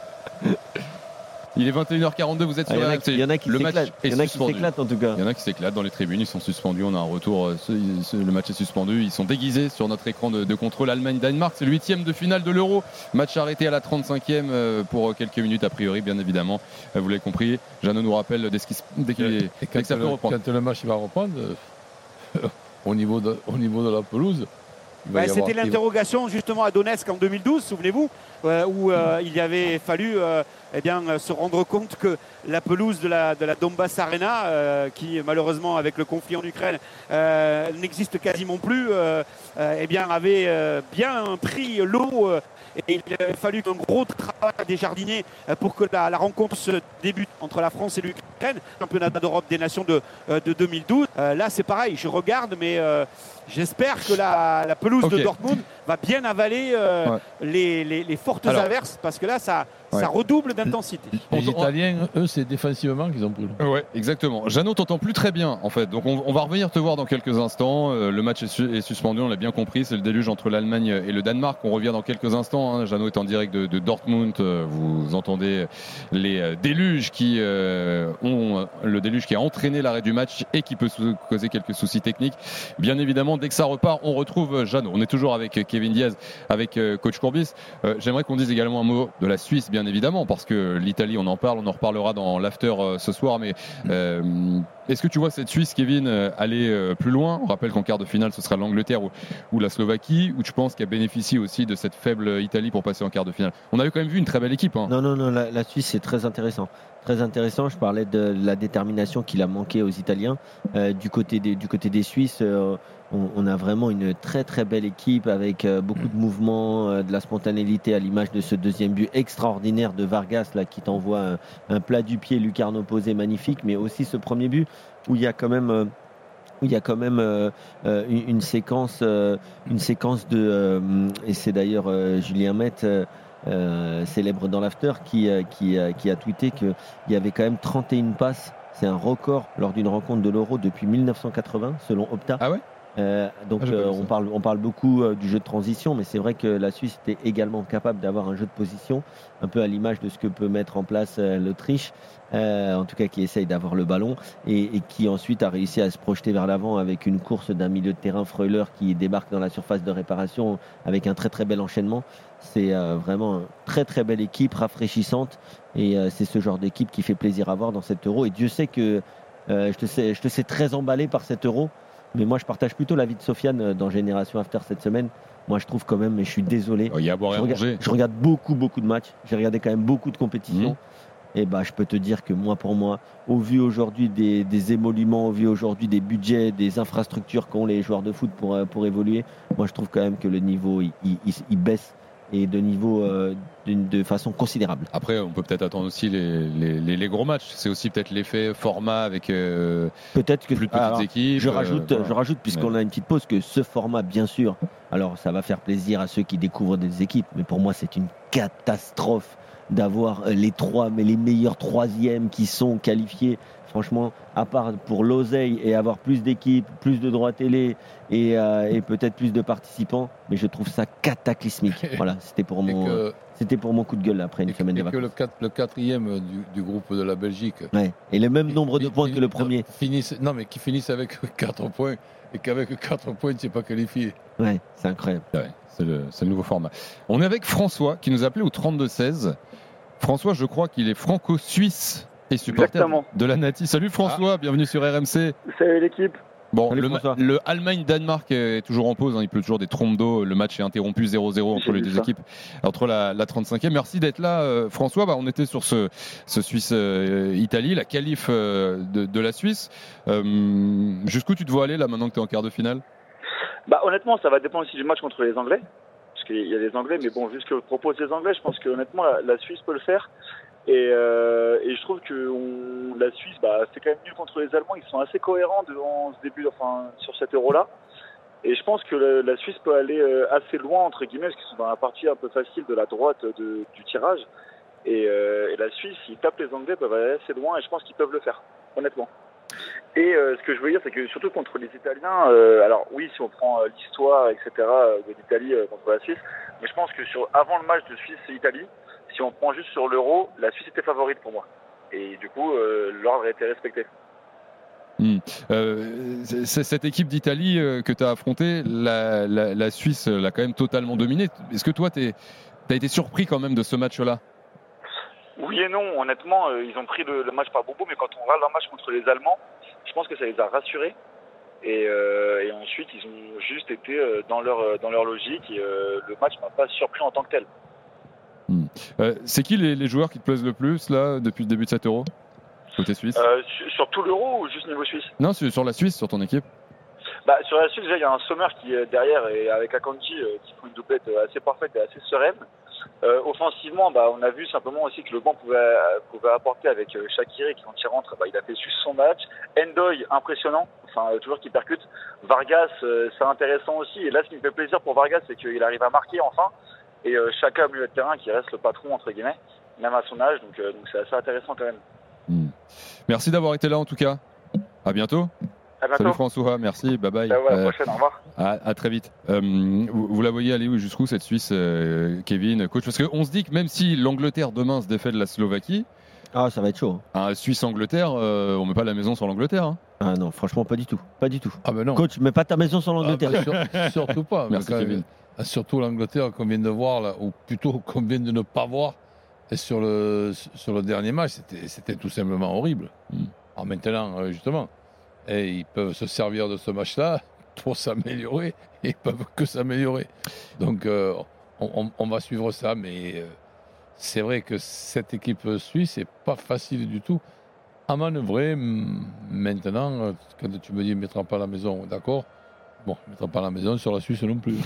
Il est vingt et une heures quarante-deux, vous êtes Ah, sur Il y en la a qui- il y en a qui Le match s'éclatent. est Il y en a qui suspendu. s'éclatent en tout cas. Il y en a qui s'éclatent dans les tribunes, ils sont suspendus, on a un retour, euh, ce- ce- le match est suspendu, ils sont déguisés sur notre écran de, de contrôle Allemagne-Danemark, c'est le huitième de finale de l'Euro, match arrêté à la trente-cinquième euh, pour quelques minutes a priori bien évidemment, Euh, vous l'avez compris, Jeannot nous rappelle dès, ce qui se- dès qu'il est- Et dès quand, que ça peut le, reprendre. quand le match il va reprendre, euh, au, niveau de, au niveau de la pelouse, il va Bah, y avoir- c'était il va- l'interrogation justement à Donetsk en deux mille douze, souvenez-vous, euh, où euh, il y avait fallu euh, eh bien, euh, se rendre compte que la pelouse de la, de la Donbass Arena, euh, qui malheureusement avec le conflit en Ukraine euh, n'existe quasiment plus, euh, euh, eh bien, avait euh, bien pris l'eau. Euh, et il a fallu un gros travail des jardiniers euh, pour que la, la rencontre se débute entre la France et l'Ukraine, championnat d'Europe des Nations de, euh, de deux mille douze. Euh, là, c'est pareil, je regarde, mais euh, j'espère que la, la pelouse Ok. de Dortmund va bien avaler euh, Ouais. les, les- les fortes Alors, averses, parce que là, ça, ouais. ça redouble d'intensité. On- Les on- Italiens, eux, c'est défensivement qu'ils ont pris. Ouais, exactement. Jeannot, t'entends plus très bien en fait. Donc on, on va revenir te voir dans quelques instants. Euh, le match est, su- est suspendu, on l'a bien compris. C'est le déluge entre l'Allemagne et le Danemark. On revient dans quelques instants. Hein. Jeannot est en direct de, de Dortmund. Euh, Vous entendez les euh, déluges qui euh, ont euh, le déluge qui a entraîné l'arrêt du match et qui peut sou- causer quelques soucis techniques. Bien évidemment, dès que ça repart, on retrouve Jeannot. On est toujours avec Kevin Diaz, avec euh, coach Courbis. Euh, J'aimerais qu'on dise également un mot de la Suisse, bien évidemment, parce que l'Italie, on en parle, on en reparlera dans l'after euh, ce soir. Mais euh, est-ce que tu vois cette Suisse, Kevin, euh, aller euh, plus loin? On rappelle qu'en quart de finale, ce sera l'Angleterre ou, ou la Slovaquie, ou tu penses qu'elle bénéficie aussi de cette faible Italie pour passer en quart de finale? On avait quand même vu une très belle équipe. Hein. Non, non, non, la, la Suisse c'est très intéressant. Très intéressant, je parlais de la détermination qu'il a manqué aux Italiens. Euh, du, côté des, du côté des Suisses, euh, on, on a vraiment une très très belle équipe avec euh, beaucoup de mouvements, euh, de la spontanéité à l'image de ce deuxième but extraordinaire de Vargas là, qui t'envoie un, un plat du pied, lucarne opposée magnifique, mais aussi ce premier but où il y a quand même... Euh, où il y a quand même euh, euh, une, une séquence, euh, une séquence de, euh, et c'est d'ailleurs euh, Julien Mette, euh, euh, célèbre dans l'after, qui, euh, qui, euh, qui a tweeté qu'il y avait quand même trente et une passes. C'est un record lors d'une rencontre de l'Euro depuis mille neuf cent quatre-vingts, selon Opta. Ah ouais Euh, donc Ah, j'ai pas euh, vu ça. on, parle, on parle beaucoup euh, du jeu de transition, mais c'est vrai que la Suisse était également capable d'avoir un jeu de position, un peu à l'image de ce que peut mettre en place euh, l'Autriche, euh, en tout cas qui essaye d'avoir le ballon, et, et qui ensuite a réussi à se projeter vers l'avant avec une course d'un milieu de terrain Freuler qui débarque dans la surface de réparation avec un très très bel enchaînement. C'est euh, vraiment une très très belle équipe, rafraîchissante, et euh, c'est ce genre d'équipe qui fait plaisir à voir dans cet Euro, et Dieu sait que euh, je, te sais, je te sais très emballé par cet Euro. Mais moi, je partage plutôt l'avis de Sofiane dans Génération After cette semaine. Moi, je trouve quand même, et je suis désolé, Il y a à boire et je à regarde, manger. je regarde beaucoup, beaucoup de matchs. J'ai regardé quand même beaucoup de compétitions. Mmh. Et bah, je peux te dire que moi, pour moi, au vu aujourd'hui des, des émoluments, au vu aujourd'hui des budgets, des infrastructures qu'ont les joueurs de foot pour, euh, pour évoluer, moi, je trouve quand même que le niveau, il, il, il- il baisse, et de niveau euh, d'une- de façon considérable. Après, on peut peut-être attendre aussi les, les, les- les gros matchs. C'est aussi peut-être l'effet format avec euh, Peut-être que plus de petites alors, équipes. Je euh, rajoute, voilà. je rajoute puisqu'on a une petite pause, que ce format, bien sûr, alors ça va faire plaisir à ceux qui découvrent des équipes, mais pour moi, c'est une catastrophe d'avoir les trois, mais les meilleurs troisièmes qui sont qualifiés. Franchement, à part pour l'oseille et avoir plus d'équipes, plus de droits télé et, euh, et peut-être plus de participants, mais je trouve ça cataclysmique. Voilà, c'était pour Et mon, que, c'était pour mon coup de gueule après une et, semaine et de que le, vacances. quatre- le quatrième du, du groupe de la Belgique Ouais. Et le même nombre de Fi- points fi- que le premier. finissent, non, mais qui finissent avec quatre points et qu'avec quatre points, tu n'es pas qualifié. Ouais, c'est incroyable. Ouais, c'est le, c'est le nouveau format. On est avec François qui nous a appelé au trente-deux seize. François, je crois qu'il est franco-suisse et supporter Exactement. de la Nati. Salut François, bienvenue sur R M C. Salut l'équipe. Bon, Salut le, François. le Allemagne-Danemark est toujours en pause, hein, il pleut toujours des trompes d'eau. Le match est interrompu zéro zéro entre J'ai les vu deux ça. équipes, entre la, la trente-cinquième. Merci d'être là, euh, François. Bah, on était sur ce, ce Suisse-Italie, la qualif euh, de, de la Suisse. Euh, jusqu'où tu te vois aller là maintenant que tu es en quart de finale? Bah honnêtement, ça va dépendre aussi du match contre les Anglais, parce qu'il y a les Anglais, mais bon, vu ce que proposent les Anglais, je pense que honnêtement la, la Suisse peut le faire. Et, euh, et je trouve que on, la Suisse, bah, c'est quand même mieux contre les Allemands. Ils sont assez cohérents devant ce début, enfin sur cet Euro-là. Et je pense que la, la Suisse peut aller euh, assez loin entre guillemets, parce qu'ils sont dans la partie un peu facile de la droite de, du tirage. Et, euh, et la Suisse, s'ils tapent les Anglais, peuvent aller assez loin, et je pense qu'ils peuvent le faire, honnêtement. Et euh, ce que je veux dire, c'est que surtout contre les Italiens, euh, alors oui, si on prend euh, l'histoire, et cetera, euh, de l'Italie euh, contre la Suisse, mais je pense que sur avant le match de Suisse-Italie, si on prend juste sur l'Euro, la Suisse était favorite pour moi. Et du coup, euh, l'ordre a été respecté. Mmh. Euh, c'est cette équipe d'Italie euh, que tu as affrontée, la, la, la Suisse l'a quand même totalement dominée. Est-ce que toi, tu as été surpris quand même de ce match-là ? Oui et non, honnêtement, euh, ils ont pris le, le match par bobo, mais quand on regarde leur match contre les Allemands, je pense que ça les a rassurés. Et, euh, et ensuite, ils ont juste été euh, dans, leur, dans leur logique et euh, le match m'a pas surpris en tant que tel. Mmh. Euh, c'est qui les, les joueurs qui te plaisent le plus là depuis le début de cet Euro côté Suisse ? euh, sur, sur tout l'Euro ou juste niveau Suisse ? Non, sur, sur la Suisse, sur ton équipe. Bah, sur la Suisse, déjà, il y a un Sommer qui est derrière et avec Akanji euh, qui font une doublette assez parfaite et assez sereine. Euh, offensivement, bah, on a vu simplement aussi que le banc pouvait, euh, pouvait apporter avec euh, Shaqiri qui, quand il rentre, bah, il a fait juste son match. Endoy, impressionnant, enfin, euh, toujours qui percute. Vargas, euh, c'est intéressant aussi. Et là, ce qui me fait plaisir pour Vargas, c'est qu'il arrive à marquer enfin. Et euh, Chaka au milieu de terrain qui reste le patron, entre guillemets, même à son âge. Donc, euh, donc c'est assez intéressant quand même. Mmh. Merci d'avoir été là en tout cas. À bientôt. À bientôt. Salut François, merci, bye bye. Ciao, à la euh, prochaine, au revoir. À, à très vite. Euh, vous, vous la voyez aller jusqu'où cette Suisse, euh, Kevin, coach ? Parce qu'on se dit que même si l'Angleterre demain se défait de la Slovaquie, ah, ça va être chaud. un Suisse-Angleterre, euh, on met pas la maison sur l'Angleterre. Hein. Ah non, franchement, pas du tout. Pas du tout. Ah ben non. Coach, mets pas ta maison sur l'Angleterre. Ah ben sur, surtout pas. Merci quand, Kevin. Surtout l'Angleterre qu'on vient de voir, là, ou plutôt qu'on vient de ne pas voir. Et sur le, sur le dernier match, c'était, c'était tout simplement horrible. Mm. Alors maintenant, justement, et ils peuvent se servir de ce match-là pour s'améliorer. Et ils peuvent que s'améliorer. Donc, euh, on, on, on va suivre ça. Mais euh, c'est vrai que cette équipe suisse n'est pas facile du tout à manœuvrer. Maintenant, quand tu me dis ne mettra pas à la maison, d'accord. Bon, ne mettra pas à la maison sur la Suisse non plus.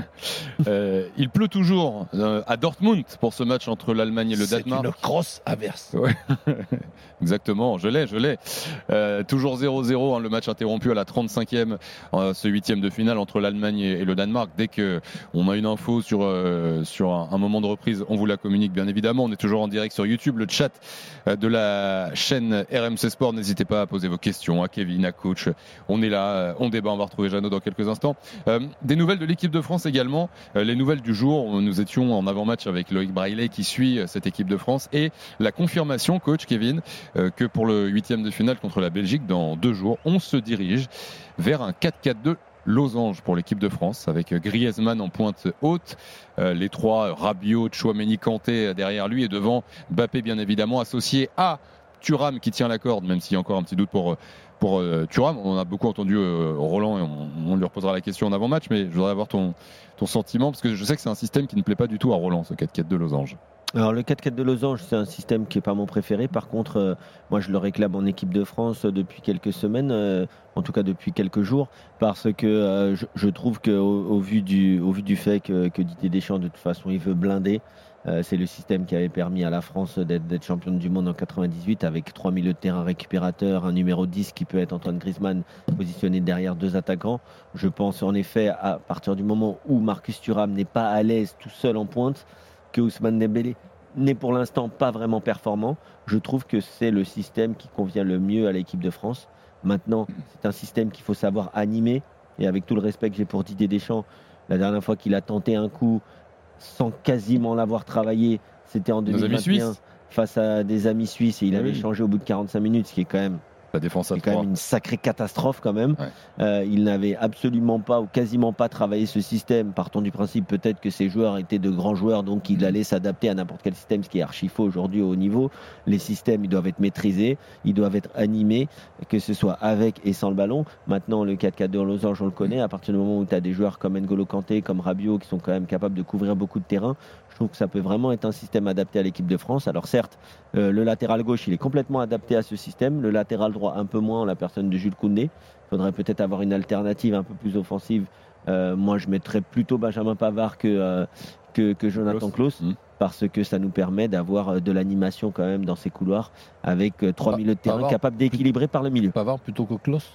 euh, il pleut toujours euh, à Dortmund pour ce match entre l'Allemagne et le Danemark. C'est une grosse averse. Ouais. Exactement, je l'ai, je l'ai. Euh, toujours zéro zéro, hein, le match interrompu à la trente-cinquième, euh, ce huitième de finale entre l'Allemagne et, et le Danemark. Dès qu'on a une info sur, euh, sur un, un moment de reprise, on vous la communique bien évidemment. On est toujours en direct sur YouTube, le chat euh, de la chaîne R M C Sport. N'hésitez pas à poser vos questions à Kevin, à coach. On est là, euh, on débat, on va retrouver Jeannot dans quelques instants. Euh, des nouvelles de l'équipe de France également. Euh, les nouvelles du jour, nous étions en avant-match avec Loïc Braillet qui suit euh, cette équipe de France. Et la confirmation, coach Kevin, euh, que pour le huitième de finale contre la Belgique, dans deux jours, on se dirige vers un quatre quatre deux losange pour l'équipe de France, avec Griezmann en pointe haute, euh, les trois, Rabiot, Tchouaméni, Kanté derrière lui, et devant Mbappé bien évidemment, associé à Thuram qui tient la corde, même s'il y a encore un petit doute pour, pour euh, Thuram. On a beaucoup entendu euh, Roland et on, on lui reposera la question en avant-match, mais je voudrais avoir ton, ton sentiment, parce que je sais que c'est un système qui ne plaît pas du tout à Roland, ce quatre quatre deux losange. Alors le quatre quatre de losange, c'est un système qui n'est pas mon préféré. Par contre, euh, moi je le réclame en équipe de France depuis quelques semaines, euh, en tout cas depuis quelques jours, parce que euh, je, je trouve qu'au au vu, du, au vu du fait que, que Didier Deschamps, de toute façon, il veut blinder. Euh, c'est le système qui avait permis à la France d'être, d'être championne du monde en quatre-vingt-dix-huit, avec trois milieux de terrain récupérateurs, un numéro dix qui peut être Antoine Griezmann positionné derrière deux attaquants. Je pense en effet, à partir du moment où Marcus Thuram n'est pas à l'aise tout seul en pointe, que Ousmane Dembélé n'est pour l'instant pas vraiment performant, je trouve que c'est le système qui convient le mieux à l'équipe de France. Maintenant, c'est un système qu'il faut savoir animer, et avec tout le respect que j'ai pour Didier Deschamps, la dernière fois qu'il a tenté un coup sans quasiment l'avoir travaillé, c'était en deux mille vingt et un face à des amis suisses, et il oui. avait changé au bout de quarante-cinq minutes, ce qui est quand même la défense à c'est quand même une sacrée catastrophe quand même. Ouais. Euh, il n'avait absolument pas ou quasiment pas travaillé ce système, partant du principe peut-être que ces joueurs étaient de grands joueurs, donc il allait s'adapter à n'importe quel système, ce qui est archi faux aujourd'hui au haut niveau. Les systèmes, ils doivent être maîtrisés, ils doivent être animés, que ce soit avec et sans le ballon. Maintenant, le quatre quatre deux en losange, on le connaît. À partir du moment où tu as des joueurs comme N'Golo Kanté, comme Rabiot, qui sont quand même capables de couvrir beaucoup de terrain, je trouve que ça peut vraiment être un système adapté à l'équipe de France. Alors certes, euh, le latéral gauche, il est complètement adapté à ce système, le latéral droit un peu moins, la personne de Jules Koundé. Il faudrait peut-être avoir une alternative un peu plus offensive. Euh, moi, je mettrais plutôt Benjamin Pavard que, euh, que, que Jonathan Klaus, mmh. parce que ça nous permet d'avoir de l'animation quand même dans ces couloirs, avec euh, trois pa- milieux de terrain Pavard, capables d'équilibrer par le milieu. Pavard plutôt que Klaus.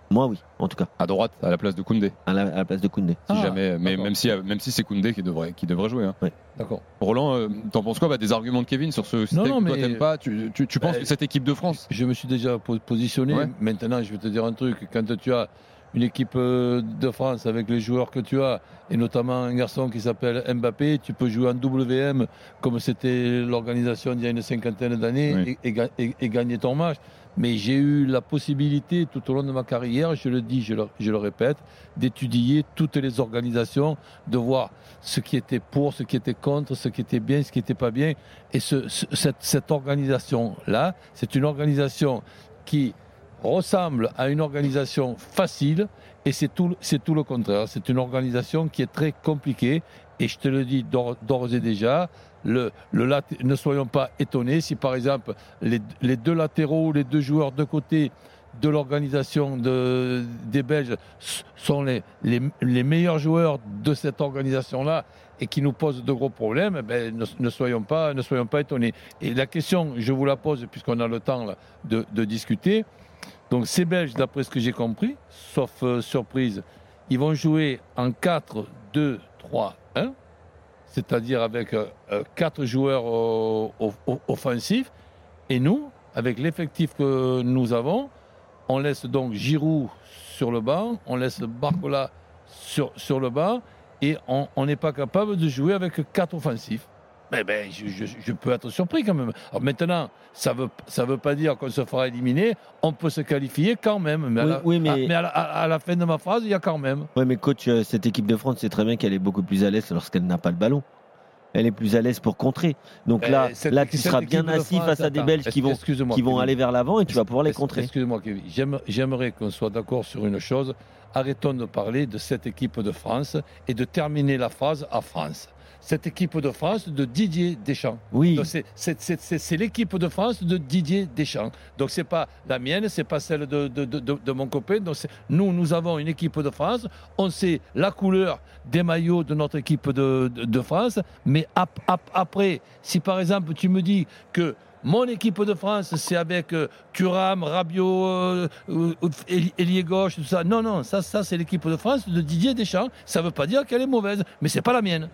Moi, oui, en tout cas. À droite, à la place de Koundé. À la, à la place de Koundé. Si Ah, jamais, mais d'accord. même si, même si c'est Koundé qui devrait, qui devrait jouer. Hein. Ouais. D'accord. Roland, euh, t'en penses quoi bah, des arguments de Kevin sur ce système Non, non, que toi mais- t'aimes pas Tu, tu, tu penses Bah, que cette équipe de France Je me suis déjà po- positionné. Ouais. Maintenant, je vais te dire un truc. Quand tu as une équipe euh, de France avec les joueurs que tu as, et notamment un garçon qui s'appelle Mbappé, tu peux jouer en W M comme c'était l'organisation il y a une cinquantaine d'années Oui. et, et ga- et- et gagner ton match. Mais j'ai eu la possibilité tout au long de ma carrière, je le dis, je le, je le répète, d'étudier toutes les organisations, de voir ce qui était pour, ce qui était contre, ce qui était bien, ce qui n'était pas bien. Et ce, ce- cette, cette organisation-là, c'est une organisation qui ressemble à une organisation facile et c'est tout, c'est tout le contraire. C'est une organisation qui est très compliquée et je te le dis d'ores, d'ores et déjà, le, le lat- ne soyons pas étonnés si par exemple les, les deux latéraux, les deux joueurs de côté de l'organisation de, des Belges s- sont les, les, les meilleurs joueurs de cette organisation-là et qui nous posent de gros problèmes, eh ben, ne, ne soyons pas, ne soyons pas étonnés. Et la question, je vous la pose puisqu'on a le temps là, de, de discuter. Donc ces Belges, d'après ce que j'ai compris, sauf euh, surprise, ils vont jouer en quatre deux trois un, c'est-à-dire avec euh, euh, quatre joueurs euh, off- off- offensifs. Et nous, avec l'effectif que nous avons, on laisse donc Giroud sur le banc, on laisse Barcola sur, sur le banc, et on on n'est pas capable de jouer avec quatre offensifs. Mais ben, je, je- je peux être surpris quand même. Alors maintenant, ça veut, ça veut pas dire qu'on se fera éliminer. On peut se qualifier quand même. Mais, à, Oui, la, oui, mais- à- mais à la- à- à la fin de ma phrase, il y a quand même. Ouais, mais coach, euh, cette équipe de France, c'est très bien qu'elle est beaucoup plus à l'aise lorsqu'elle n'a pas le ballon. Elle est plus à l'aise pour contrer. Donc Ben, là, cette- là, tu cette seras équipe bien de assis France, face à des attends, Belges qui vont, excuse-moi, qui vont Kevin. aller vers l'avant et tu vas pouvoir les Ex- contrer. Excusez-moi, Kevin. J'aime- J'aimerais qu'on soit d'accord sur une chose. Arrêtons de parler de cette équipe de France et de terminer la phrase à France. Cette équipe de France de Didier Deschamps. Oui, Donc, c'est- c'est- c'est c'est- c'est l'équipe de France de Didier Deschamps. Donc c'est pas la mienne, c'est pas celle de, de, de, de- de mon copain. Donc c'est- nous, nous avons une équipe de France. On sait la couleur des maillots de notre équipe de, de, de France. Mais ap- ap- après, si par exemple tu me dis que mon équipe de France, c'est avec euh, Thuram, Rabiot, euh, euh, ailier ailier gauche, tout ça. Non, non, ça, ça c'est l'équipe de France de Didier Deschamps. Ça ne veut pas dire qu'elle est mauvaise, mais c'est pas la mienne.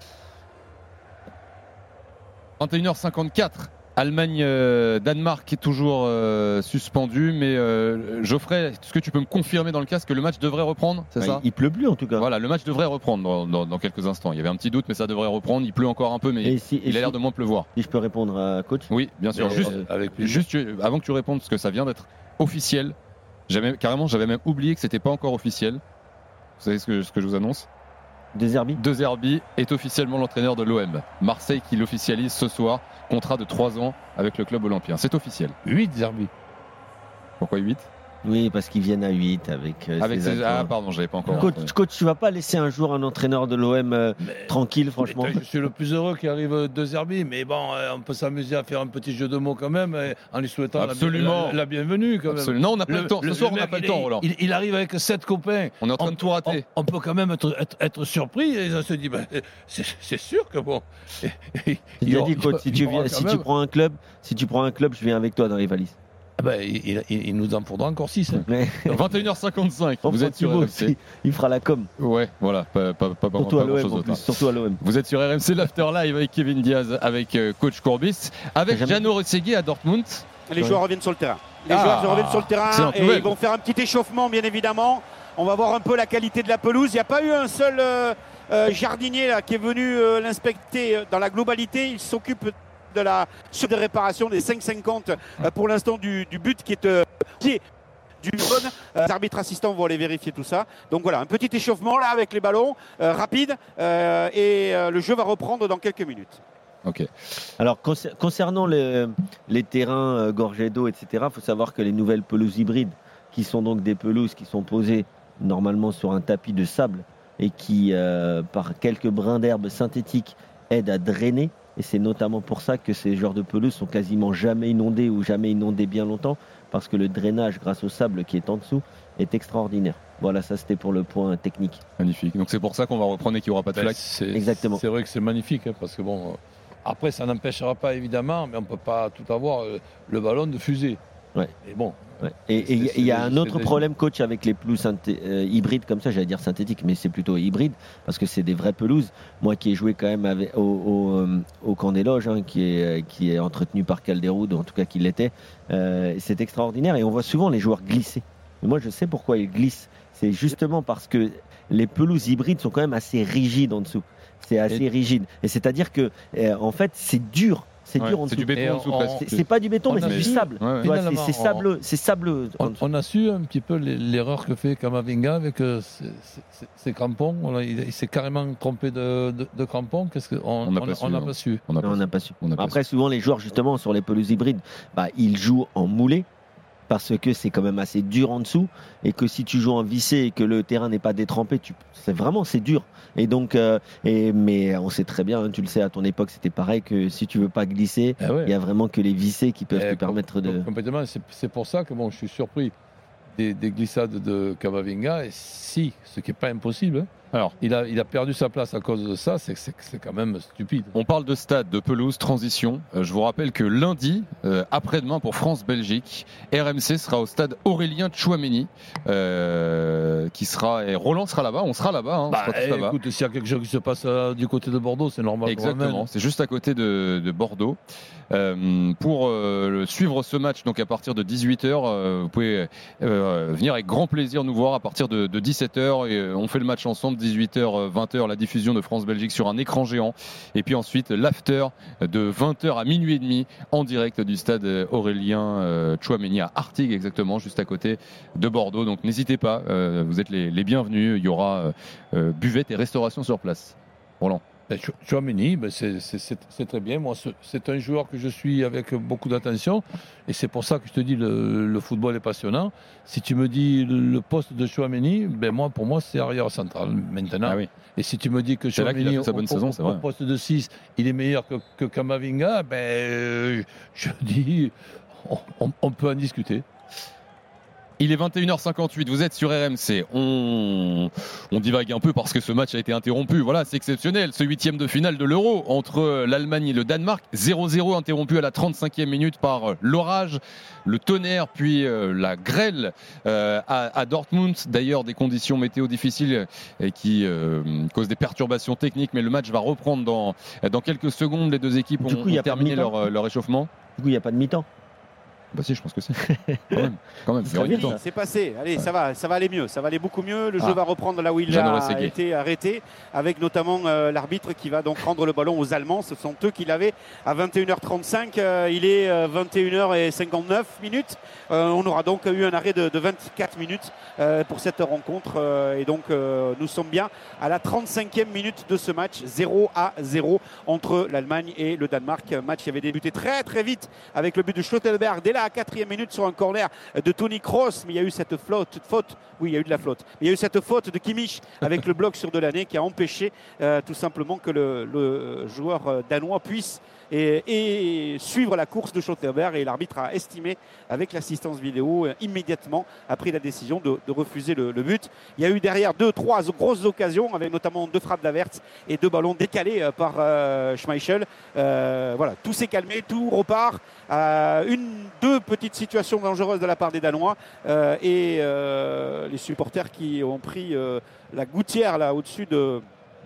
vingt et une heures cinquante-quatre. Allemagne-Danemark est toujours euh, suspendu, mais euh, Geoffrey, est-ce que tu peux me confirmer dans le casque que le match devrait reprendre, c'est bah, ça il pleut plus en tout cas. Voilà, le match devrait reprendre dans, dans- dans quelques instants. Il y avait un petit doute, mais ça devrait reprendre. Il pleut encore un peu, mais Et si, et il a l'air si- de moins pleuvoir. si je peux répondre à coach. Oui, bien sûr. Mais, Juste, euh, avec plaisir. juste tu- avant que tu répondes, parce que ça vient d'être officiel. J'avais, carrément, j'avais même oublié que c'était pas encore officiel. Vous savez ce que, ce que je vous annonce De Zerbi. De Zerbi est officiellement l'entraîneur de l'O M. Marseille qui l'officialise ce soir. Contrat de trois ans avec le club olympien. C'est officiel. huit Zerbi. Pourquoi huit Oui, parce qu'ils viennent à huit avec, euh, Avec ses ses... adjoints. Ah, pardon, j'avais pas encore. Coach, coach, tu vas pas laisser un jour un entraîneur de l'O M euh, Mais- tranquille, franchement. Mais Je suis le plus heureux qui arrive de Zerbi, mais bon, euh, on peut s'amuser à faire un petit jeu de mots quand même, euh, en lui souhaitant la- Absolument. La, la bienvenue quand même. Absolument. Non, on n'a pas le, temps. Ce soir, on n'a mec, pas le il temps, est- Roland. Il, il arrive avec sept copains. On est en train On- de tout rater. On, on peut quand même être, être, être surpris et on se dit, ben, c'est c'est sûr que bon. J'ai déjà dit, coach, si, tu, viens, si tu prends un club, si tu prends un club, je viens avec toi dans les valises. Ah ben, il, il- il nous en faudra encore six. Mais vingt et une heures cinquante-cinq. on Vous prend êtes sur Thibaut R M C. aussi, il fera la com. Ouais, voilà. Pas, pas, pas, pas, Surtout pas à l'O M grand-chose en d'autre, plus, hein. surtout à l'O M. Vous êtes sur R M C l'After Live avec Kevin Diaz, avec euh, coach Courbis, avec Jamais. Jano Rosegui à Dortmund. Les Ouais. joueurs reviennent sur le terrain. Les Ah, joueurs reviennent sur le terrain excellente et nouvelle. ils vont faire un petit échauffement, bien évidemment. On va voir un peu la qualité de la pelouse. Il n'y a pas eu un seul euh, euh, jardinier là, qui est venu euh, l'inspecter euh, dans la globalité. Il s'occupe de la sur des réparations des cinq cinquante euh, pour l'instant du, du but qui est euh, qui est du bon. Euh, les arbitres assistants vont aller vérifier tout ça. Donc voilà, un petit échauffement là avec les ballons euh, rapide euh, et euh, le jeu va reprendre dans quelques minutes. Ok. Alors, concer- concernant les, les terrains euh, gorgés d'eau, et cetera, il faut savoir que les nouvelles pelouses hybrides, qui sont donc des pelouses qui sont posées normalement sur un tapis de sable et qui, euh, par quelques brins d'herbe synthétiques, aident à drainer. Et c'est notamment pour ça que ces genres de pelouses sont quasiment jamais inondées ou jamais inondées bien longtemps, parce que le drainage, grâce au sable qui est en dessous, est extraordinaire. Voilà, ça c'était pour le point technique. Magnifique. Donc c'est pour ça qu'on va reprendre et qu'il n'y aura pas de Ben, flag. c'est- Exactement. C'est vrai que c'est magnifique, hein, parce que bon, euh, après ça n'empêchera pas évidemment, mais on ne peut pas tout avoir euh, le ballon de fusée. Ouais. Et bon. Ouais. Et il y a un autre problème, coach, avec les pelouses synthé- euh, hybrides comme ça, j'allais dire synthétiques, mais c'est plutôt hybride, parce que c'est des vraies pelouses. Moi qui ai joué quand même avec, au, au, euh, au camp des loges, hein, qui, est, qui est entretenu par Calderwood, en tout cas qui l'était, euh, c'est extraordinaire et on voit souvent les joueurs glisser. Mais moi je sais pourquoi ils glissent. C'est justement parce que les pelouses hybrides sont quand même assez rigides en dessous. C'est assez et... rigide. Et c'est-à-dire que, euh, en fait, c'est dur. C'est ouais, dur en dessous. C'est du béton en dessous. On, c'est, c'est pas du béton, mais c'est du sable. Ouais, ouais. Tu vois, c'est, c'est sableux. C'est sableux on, on a su un petit peu l'erreur que fait Camavinga avec euh, ses, ses, ses crampons. On a, il, il s'est carrément trompé de, de, de crampons. Qu'est-ce que, on n'a pas, pas, pas su. On n'a pas, pas su. Après, souvent, les joueurs, justement, sur les pelouses hybrides, bah, ils jouent en moulé. Parce que c'est quand même assez dur en dessous et que si tu joues en vissé et que le terrain n'est pas détrempé, tu, c'est vraiment c'est dur. Et donc, euh, et, mais on sait très bien, hein, tu le sais, à ton époque c'était pareil que si tu veux pas glisser, il eh ouais. y a vraiment que les vissés qui peuvent eh, te com- permettre de. Complètement. C'est, c'est pour ça que bon, je suis surpris des, des glissades de Camavinga. Et si, ce qui n'est pas impossible. Hein. Alors, il a, il a perdu sa place à cause de ça, c'est, c'est, c'est quand même stupide. On parle de stade, de pelouse, transition. Euh, je vous rappelle que lundi, euh, après-demain pour France-Belgique, R M C sera au stade Aurélien Tchouameni, euh, qui sera, et Roland sera là-bas, on sera là-bas. Hein, bah, on sera tous là-bas. Écoute, s'il y a quelque chose qui se passe euh, du côté de Bordeaux, c'est normal. Exactement, c'est juste à côté de, de Bordeaux. Euh, pour euh, suivre ce match, donc à partir de dix-huit heures, euh, vous pouvez euh, venir avec grand plaisir nous voir à partir de, de dix-sept heures et euh, on fait le match ensemble, dix-huit heures, vingt heures, la diffusion de France-Belgique sur un écran géant et puis ensuite l'after de vingt heures à minuit et demi en direct du stade Aurélien euh, Tchouameni à Artigues, exactement, juste à côté de Bordeaux. Donc n'hésitez pas, euh, vous êtes les, les bienvenus, il y aura euh, buvette et restauration sur place. Roland. Tchouameni, ben c'est, c'est, c'est, c'est très bien. Moi, c'est un joueur que je suis avec beaucoup d'attention. Et c'est pour ça que je te dis le, le football est passionnant. Si tu me dis le poste de Tchouameni, ben moi, pour moi, c'est arrière central maintenant. Ah oui. Et si tu me dis que Tchouameni, au, saison, au, au poste de six, il est meilleur que, que Camavinga, ben, je dis, on, on, on peut en discuter. Il est vingt et une heures cinquante-huit, vous êtes sur R M C. On, on divague un peu parce que ce match a été interrompu. Voilà, c'est exceptionnel. Ce huitième de finale de l'Euro entre l'Allemagne et le Danemark. zéro zéro interrompu à la trente-cinquième minute par l'orage, le tonnerre, puis euh, la grêle euh, à, à Dortmund. D'ailleurs, des conditions météo difficiles et qui euh, causent des perturbations techniques. Mais le match va reprendre dans, dans quelques secondes. Les deux équipes ont, coup, ont terminé leur, leur échauffement. Du coup, il n'y a pas de mi-temps. Bah si, je pense que c'est. Quand même, quand même. C'est, vite, c'est passé. Allez, ouais. ça va, ça va aller mieux. Ça va aller beaucoup mieux. Le ah. jeu va reprendre là où il Jean a été arrêté, avec notamment euh, l'arbitre qui va donc rendre le ballon aux Allemands. Ce sont eux qui l'avaient à vingt et une heures trente-cinq. Euh, il est euh, vingt et une heures cinquante-neuf minutes. Euh, on aura donc eu un arrêt de, de vingt-quatre minutes euh, pour cette rencontre. Euh, et donc, euh, nous sommes bien à la trente-cinquième minute de ce match. zéro à zéro entre l'Allemagne et le Danemark. Un match qui avait débuté très très vite avec le but de Schlotterberg dès la quatrième minute sur un corner de Toni Kroos, mais il y a eu cette flotte, faute, oui il y a eu de la flotte, mais il y a eu cette faute de Kimmich avec le bloc sur Delaney qui a empêché euh, tout simplement que le, le joueur danois puisse Et, et suivre la course de Schlotterberg, et l'arbitre a estimé avec l'assistance vidéo euh, immédiatement a pris la décision de, de refuser le, le but. Il y a eu derrière deux, trois grosses occasions avec notamment deux frappes d'Havertz et deux ballons décalés euh, par euh, Schmeichel. Euh, voilà, tout s'est calmé, tout repart. Euh, une, deux petites situations dangereuses de la part des Danois euh, et euh, les supporters qui ont pris euh, la gouttière là au-dessus de,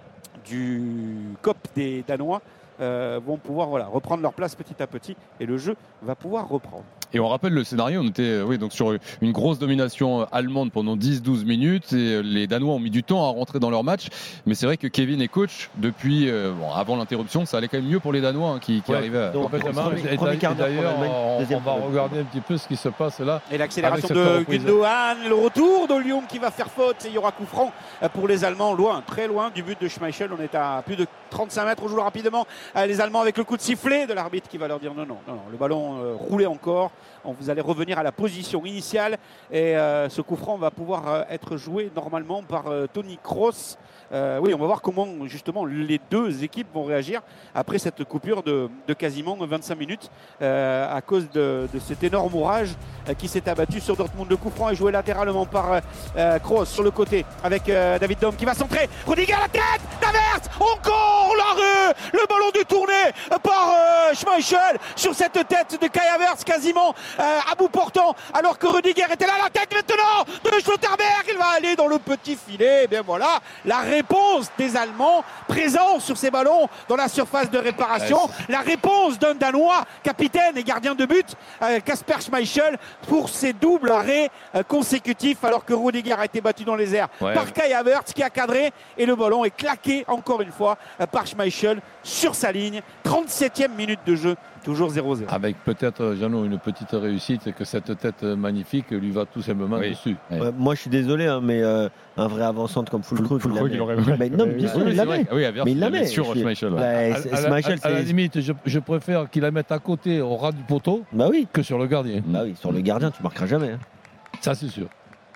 du cop des Danois. Euh, vont pouvoir voilà, reprendre leur place petit à petit et le jeu va pouvoir reprendre. Et on rappelle le scénario, on était oui, donc sur une grosse domination allemande pendant dix douze minutes et les Danois ont mis du temps à rentrer dans leur match, mais c'est vrai que Kevin est coach depuis euh, bon, avant l'interruption, ça allait quand même mieux pour les Danois hein, qui, qui ouais, arrivaient à... Donc, premier, premier quart d'heure d'ailleurs, on, on va regarder un petit peu ce qui se passe là. Et l'accélération de Gundogan, le retour de Lyon qui va faire faute et il y aura coup franc pour les Allemands, loin, très loin du but de Schmeichel. On est à plus de trente-cinq mètres, on joue rapidement les Allemands avec le coup de sifflet de l'arbitre qui va leur dire non, non, non, non le ballon euh, roulait encore. On, vous allez revenir à la position initiale et euh, ce coup franc va pouvoir euh, être joué normalement par euh, Toni Kroos. Euh, oui, on va voir comment justement les deux équipes vont réagir après cette coupure de, de quasiment vingt-cinq minutes euh, à cause de, de cet énorme orage euh, qui s'est abattu sur Dortmund. Le coup franc est joué latéralement par euh, Kroos sur le côté avec euh, David Dom qui va centrer. Rudiger à la tête, Havertz, on compte. Oh l'arrêt, le ballon détourné par euh, Schmeichel sur cette tête de Kai Havertz quasiment euh, à bout portant, alors que Rudiger était là, la tête maintenant de Schlotterberg, il va aller dans le petit filet. Et bien voilà la réponse des Allemands présents sur ces ballons dans la surface de réparation, la réponse d'un Danois, capitaine et gardien de but, Kasper euh, Schmeichel, pour ses doubles arrêts euh, consécutifs, alors que Rudiger a été battu dans les airs ouais. par Kai Havertz qui a cadré, et le ballon est claqué encore une fois euh, par Schmeichel sur sa ligne. trente-septième minute de jeu, toujours zéro zéro. Avec peut-être, Jeannot, une petite réussite, c'est que cette tête magnifique lui va tout simplement oui. dessus. Ouais. Ouais, moi, je suis désolé, hein, mais euh, un vrai avant-centre comme Füllkrug, il, il aurait mais non, bien sûr, il l'avait. Oui, mais il l'avait sur Schmeichel. Ouais. À, à, à, à, à la limite, je, je préfère qu'il la mette à côté, au ras du poteau, bah oui. que sur le gardien. Bah oui, sur le gardien, tu marqueras jamais. Hein. Ça, c'est sûr.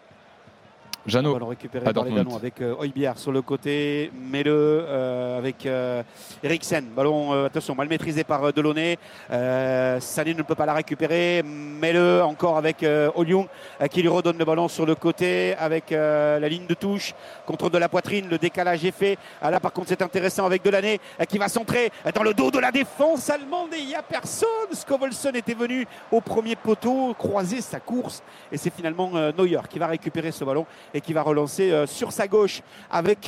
Jeannot. Ballon récupéré par les Danois avec euh, Højbjerg sur le côté, Melle euh, avec euh, Eriksen. Ballon, euh, attention, mal maîtrisé par euh, Delaunay. Euh, Sané ne peut pas la récupérer. Melle encore avec euh, Oljung euh, qui lui redonne le ballon sur le côté avec euh, la ligne de touche. Contrôle de la poitrine, le décalage est fait. Ah, là par contre c'est intéressant avec Delaney euh, qui va centrer dans le dos de la défense allemande et il n'y a personne. Skovelsson était venu au premier poteau, croiser sa course et c'est finalement euh, Neuer qui va récupérer ce ballon et qui va relancer euh, sur sa gauche avec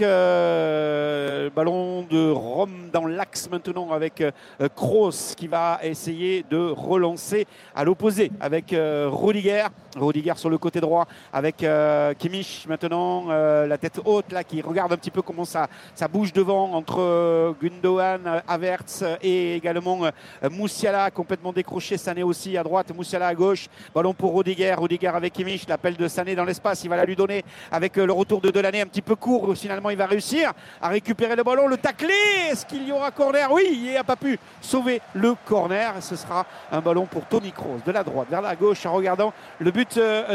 euh, le ballon de Rome dans l'axe maintenant avec euh, Kroos qui va essayer de relancer à l'opposé avec euh, Rudiger. Rudiger sur le côté droit avec euh, Kimmich maintenant, euh, la tête haute là qui regarde un petit peu comment ça, ça bouge devant entre euh, Gundogan, Havertz et également euh, Musiala complètement décroché, Sané aussi à droite, Musiala à gauche, ballon pour Rudiger, Rudiger avec Kimmich, l'appel de Sané dans l'espace, il va la lui donner avec euh, le retour de Delaney un petit peu court, finalement il va réussir à récupérer le ballon, le tacler, est-ce qu'il y aura corner? Oui, il n'a pas pu sauver le corner, ce sera un ballon pour Toni Kroos de la droite vers la gauche en regardant le but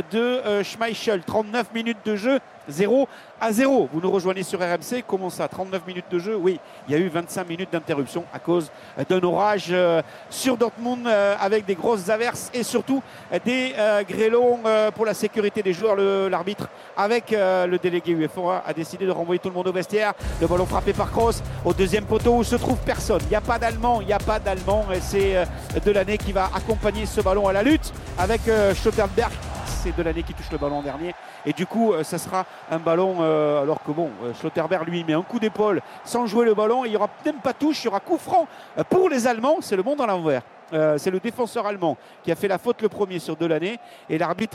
de Schmeichel. Trente-neuf minutes de jeu, zéro à zéro. Vous nous rejoignez sur R M C. Comment ça, trente-neuf minutes de jeu? Oui, il y a eu vingt-cinq minutes d'interruption à cause d'un orage sur Dortmund avec des grosses averses et surtout des grêlons pour la sécurité des joueurs. L'arbitre avec le délégué UEFA a décidé de renvoyer tout le monde au vestiaire. Le ballon frappé par Kroos au deuxième poteau où se trouve personne. Il n'y a pas d'Allemand, il n'y a pas d'Allemand. C'est Delaney qui va accompagner ce ballon à la lutte avec Schlotterberg. C'est Delaney qui touche le ballon en dernier et du coup euh, ça sera un ballon euh, alors que bon euh, Schlotterberg lui met un coup d'épaule sans jouer le ballon et il n'y aura même pas touche, il y aura coup franc euh, pour les Allemands. C'est le monde à l'envers. Euh, c'est le défenseur allemand qui a fait la faute le premier sur Delaney et l'arbitre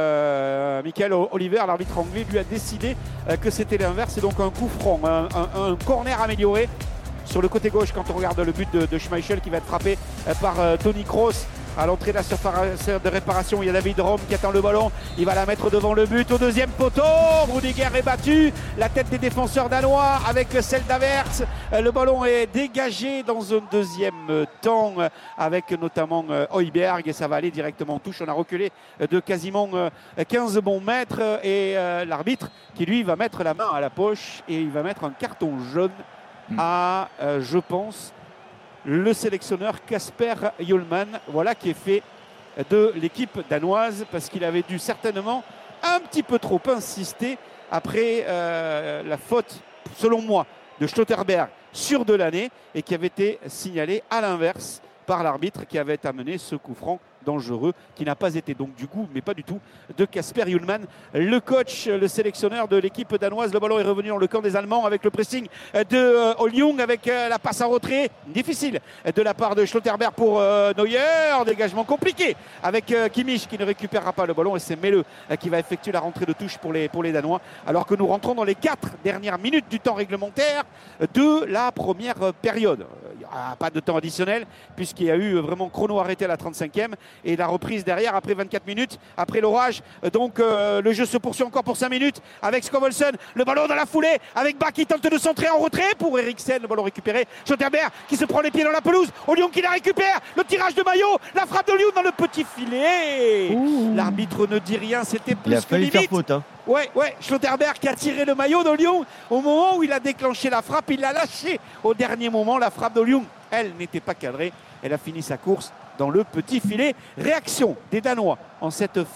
euh, Michael Oliver, l'arbitre anglais, lui a décidé euh, que c'était l'inverse et donc un coup franc, un, un, un corner amélioré sur le côté gauche quand on regarde le but de, de Schmeichel qui va être frappé euh, par euh, Toni Kroos. À l'entrée de la surface de réparation, il y a David Rome qui attend le ballon. Il va la mettre devant le but au deuxième poteau. Rudiger est battu. La tête des défenseurs danois avec celle d'Havertz. Le ballon est dégagé dans un deuxième temps avec notamment Højbjerg et ça va aller directement en touche. On a reculé de quasiment quinze bons mètres et l'arbitre qui lui va mettre la main à la poche et il va mettre un carton jaune à, je pense, le sélectionneur Kasper Hjulmand, voilà qui est fait de l'équipe danoise parce qu'il avait dû certainement un petit peu trop insister après euh, la faute, selon moi, de Schlotterberg sur Delaney et qui avait été signalée à l'inverse par l'arbitre qui avait amené ce coup franc dangereux qui n'a pas été donc du coup mais pas du tout de Kasper Hjulmand, le coach, le sélectionneur de l'équipe danoise. Le ballon est revenu dans le camp des Allemands avec le pressing de euh, Oljung avec euh, la passe en retrait difficile de la part de Schlotterberg pour euh, Neuer, dégagement compliqué avec euh, Kimmich qui ne récupérera pas le ballon et c'est Melle euh, qui va effectuer la rentrée de touche pour les, pour les Danois alors que nous rentrons dans les quatre dernières minutes du temps réglementaire de la première période. Il n'y aura pas de temps additionnel puisqu'il y a eu vraiment chrono arrêté à la trente-cinquième et la reprise derrière après vingt-quatre minutes, après l'orage. Donc euh, le jeu se poursuit encore pour cinq minutes avec Skovelsson, le ballon dans la foulée avec Bach qui tente de centrer en retrait pour Eriksen, le ballon récupéré, Schlotterberg qui se prend les pieds dans la pelouse, Oljung qui la récupère, le tirage de maillot, la frappe de Oljung dans le petit filet. L'arbitre ne dit rien, c'était plus il a que failli limite. faire faute, hein. Ouais, ouais, Schlotterberg qui a tiré le maillot d'Oljung au moment où il a déclenché la frappe, il l'a lâché au dernier moment. La frappe d'Oljung, elle n'était pas cadrée, elle a fini sa course dans le petit filet. Réaction des Danois en cette fin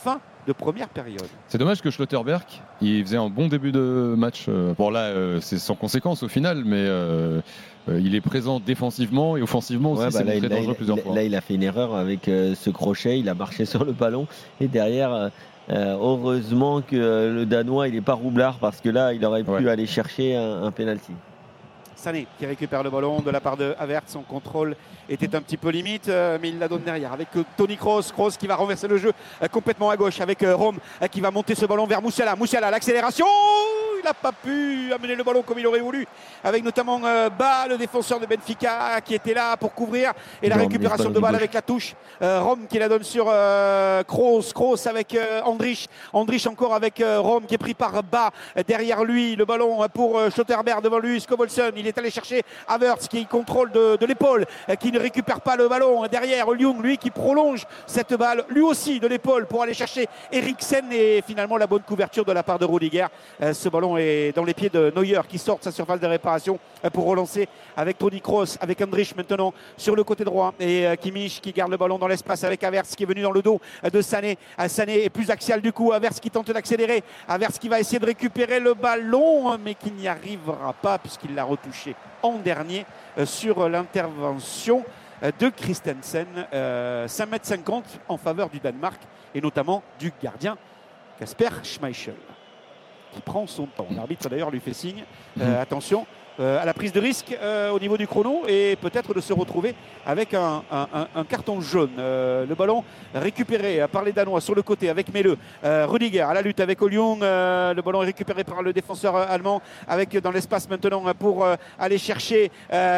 de première période. C'est dommage que Schlotterberg, il faisait un bon début de match. Bon là, euh, c'est sans conséquence au final, mais euh, euh, il est présent défensivement et offensivement aussi. Ouais, bah c'est là, très il, dangereux là, plusieurs il, fois. là, il a fait une erreur avec euh, ce crochet. Il a marché sur le ballon et derrière, euh, heureusement que euh, le Danois, il n'est pas roublard parce que là, il aurait pu Ouais. aller chercher un, un penalty. Sané qui récupère le ballon de la part de Havertz. Son contrôle était un petit peu limite, euh, mais il la donne derrière avec euh, Toni Kroos. Kroos qui va renverser le jeu euh, complètement à gauche avec euh, Rome euh, qui va monter ce ballon vers Moussiala. Moussiala, l'accélération. Il n'a pas pu amener le ballon comme il aurait voulu, avec notamment euh, Ba, le défenseur de Benfica, qui était là pour couvrir. Et la Non, récupération de balle avec la touche. Euh, Rome qui la donne sur euh, Kroos. Kroos avec euh, Andrich. Andrich encore avec euh, Rome qui est pris par Ba. Derrière lui, le ballon pour euh, Schlotterberg. Devant lui, Skovholsen. Il est allé chercher Havertz qui contrôle de, de l'épaule, euh, qui ne récupère pas le ballon. Derrière, Lyon, lui, qui prolonge cette balle, lui aussi de l'épaule, pour aller chercher Eriksen. Et finalement, la bonne couverture de la part de Rudiger. Euh, ce ballon est dans les pieds de Neuer qui sort de sa surface de réparation euh, pour relancer avec Toni Kroos, avec Andrich maintenant sur le côté droit. Et euh, Kimmich qui garde le ballon dans l'espace avec Havertz qui est venu dans le dos euh, de Sané. Euh, Sané est plus axial du coup. Havertz qui tente d'accélérer. Havertz qui va essayer de récupérer le ballon, mais qui n'y arrivera pas puisqu'il l'a retouché en dernier euh, sur l'intervention euh, de Christensen. euh, cinq mètres cinquante en faveur du Danemark et notamment du gardien Kasper Schmeichel qui prend son temps. L'arbitre d'ailleurs lui fait signe euh, attention euh, à la prise de risque euh, au niveau du chrono et peut-être de se retrouver avec un, un, un, un carton jaune. Euh, le ballon récupéré par les Danois sur le côté avec Melle. Euh, Rudiger à la lutte avec Olyon. Euh, le ballon est récupéré par le défenseur allemand avec dans l'espace maintenant pour euh, aller chercher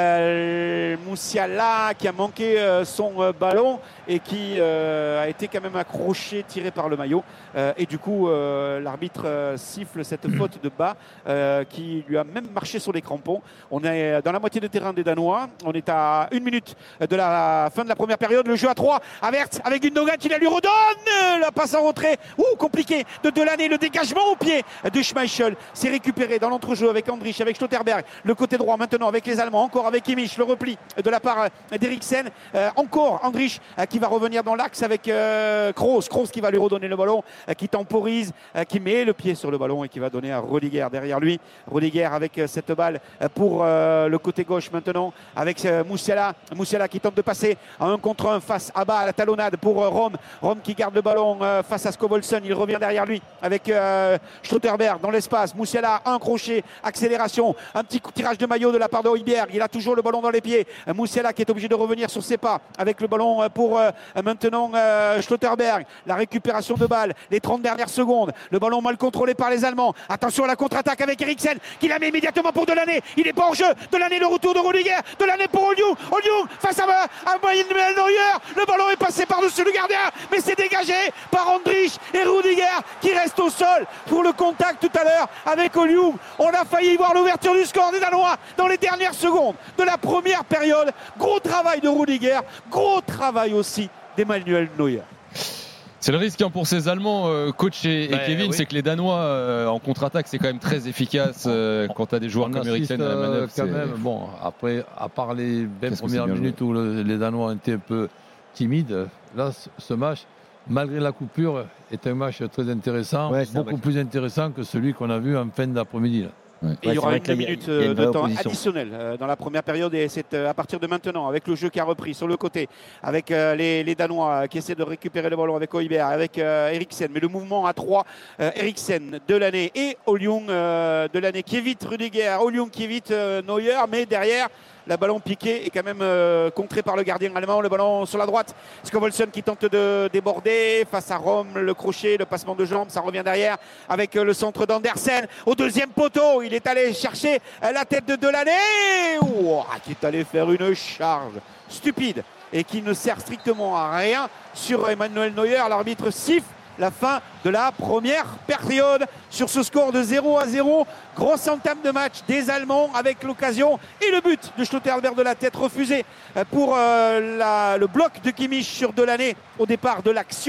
euh, Moussiala qui a manqué euh, son euh, ballon et qui euh, a été quand même accroché, tiré par le maillot. Euh, et du coup, euh, l'arbitre euh, siffle cette faute de Ba euh, qui lui a même marché sur les crampons. On est dans la moitié de terrain des Danois. On est à une minute de la fin de la première période. Le jeu à trois. Havertz avec Gundogan qui la lui redonne. La passe en retrait. Ouh, compliqué de Delaney. Le dégagement au pied de Schmeichel. C'est récupéré dans l'entrejeu avec Andrich, avec Schlotterberg. Le côté droit maintenant avec les Allemands. Encore avec Kimmich. Le repli de la part d'Eriksen. Euh, encore Andrich euh, qui va revenir dans l'axe avec euh, Kroos. Kroos qui va lui redonner le ballon. Euh, qui temporise. Euh, qui met le pied sur le ballon et qui va donner à Rudiger derrière lui. Rudiger avec euh, cette balle pour euh, le côté gauche maintenant avec euh, Moussiala. Moussiala qui tente de passer à un contre un face à bas à la talonnade pour euh, Rome. Rome qui garde le ballon euh, face à Skovholsen. Il revient derrière lui avec euh, Schlotterberg dans l'espace. Moussiala, un crochet, accélération, un petit coup de tirage de maillot de la part de Højbjerg. Il a toujours le ballon dans les pieds. Euh, Moussiala qui est obligé de revenir sur ses pas avec le ballon euh, pour euh, maintenant euh, Schlotterberg. La récupération de balle, les trente dernières secondes. Le ballon mal contrôlé par les Allemands. Attention à la contre-attaque avec Eriksen qui la met immédiatement pour Delaney. Il n'est pas en jeu. Delaney, le retour de Rudiger. Delaney pour Olyon. Olyon face à, à Manuel Neuer. Le ballon est passé par-dessus le gardien, mais c'est dégagé par Andrich et Rudiger qui reste au sol pour le contact tout à l'heure avec Olyon. On a failli voir l'ouverture du score des Danois dans les dernières secondes de la première période. Gros travail de Rudiger. Gros travail aussi d'Emmanuel Neuer. C'est le risque hein, pour ces Allemands, euh, coach et, et Ben, Kevin, oui. c'est que les Danois euh, en contre-attaque, c'est quand même très efficace euh, quand tu as des joueurs On comme assiste, Eriksen à la euh, manœuvre. quand c'est- même. Bon, après, à part les vingt Qu'est-ce que c'est premières bien minutes où le- les Danois ont été un peu timides, là, ce- ce match, malgré la coupure, est un match très intéressant, Ouais, c'est un beaucoup match- plus intéressant que celui qu'on a vu en fin d'après-midi. là. Et Ouais, il y c'est aura vrai une que là, il y a- minute il y a une euh, de vraie temps opposition. additionnel euh, dans la première période et c'est euh, à partir de maintenant avec le jeu qui a repris sur le côté avec euh, les, les Danois euh, qui essaient de récupérer le ballon avec Højbjerg, avec euh, Eriksen, mais le mouvement à trois, euh, Eriksen, Delaney et Olyon, euh, Delaney qui évite Rudiger, Olyon qui évite euh, Neuer, mais derrière le ballon piqué est quand même euh, contré par le gardien allemand. Le ballon sur la droite. Skovholsen qui tente de déborder face à Rome. Le crochet, le passement de jambes. Ça revient derrière avec euh, le centre d'Andersen. Au deuxième poteau, il est allé chercher euh, la tête de Delaney. Ouah, qui est allé faire une charge stupide et qui ne sert strictement à rien sur Emmanuel Neuer. L'arbitre siffle la fin de la première période sur ce score de zéro à zéro. Grosse entame de match des Allemands avec l'occasion et le but de Schlotterberg de la tête refusé pour euh, la, le bloc de Kimmich sur Delaney au départ de l'action.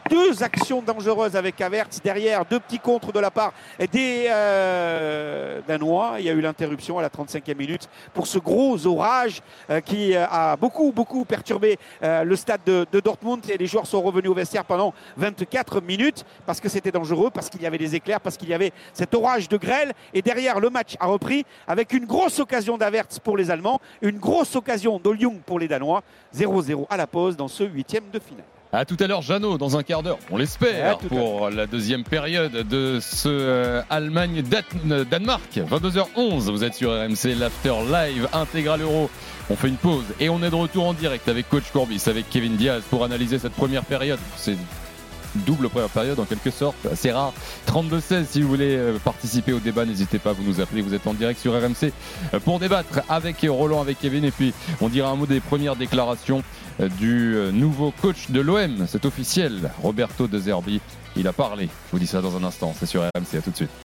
deux actions dangereuses avec Havertz. Derrière, deux petits contres de la part des euh, Danois. Il y a eu l'interruption à la trente-cinquième minute pour ce gros orage euh, qui a beaucoup, beaucoup perturbé euh, le stade de, de Dortmund. Et les joueurs sont revenus au vestiaire pendant vingt-quatre minutes parce que c'était dangereux, parce qu'il y avait des éclairs, parce qu'il y avait cet orage de grêle. Et derrière, le match a repris avec une grosse occasion d'Havertz pour les Allemands, une grosse occasion d'Oljung pour les Danois. zéro zéro à la pause dans ce huitième de finale. À tout à l'heure, Jeannot, dans un quart d'heure, on l'espère, pour la deuxième période de ce euh, Allemagne-Danemark. vingt-deux heures onze, vous êtes sur R M C, l'After Live intégral Euro. On fait une pause et on est de retour en direct avec Coach Courbis, avec Kevin Diaz pour analyser cette première période. C'est double première période en quelque sorte, assez rare. trente-deux seize, si vous voulez participer au débat, n'hésitez pas, vous nous appelez, vous êtes en direct sur R M C pour débattre avec Roland, avec Kevin, et puis on dira un mot des premières déclarations du nouveau coach de l'O M, c'est officiel, Roberto De Zerbi. Il a parlé, je vous dis ça dans un instant, c'est sur R M C, à tout de suite.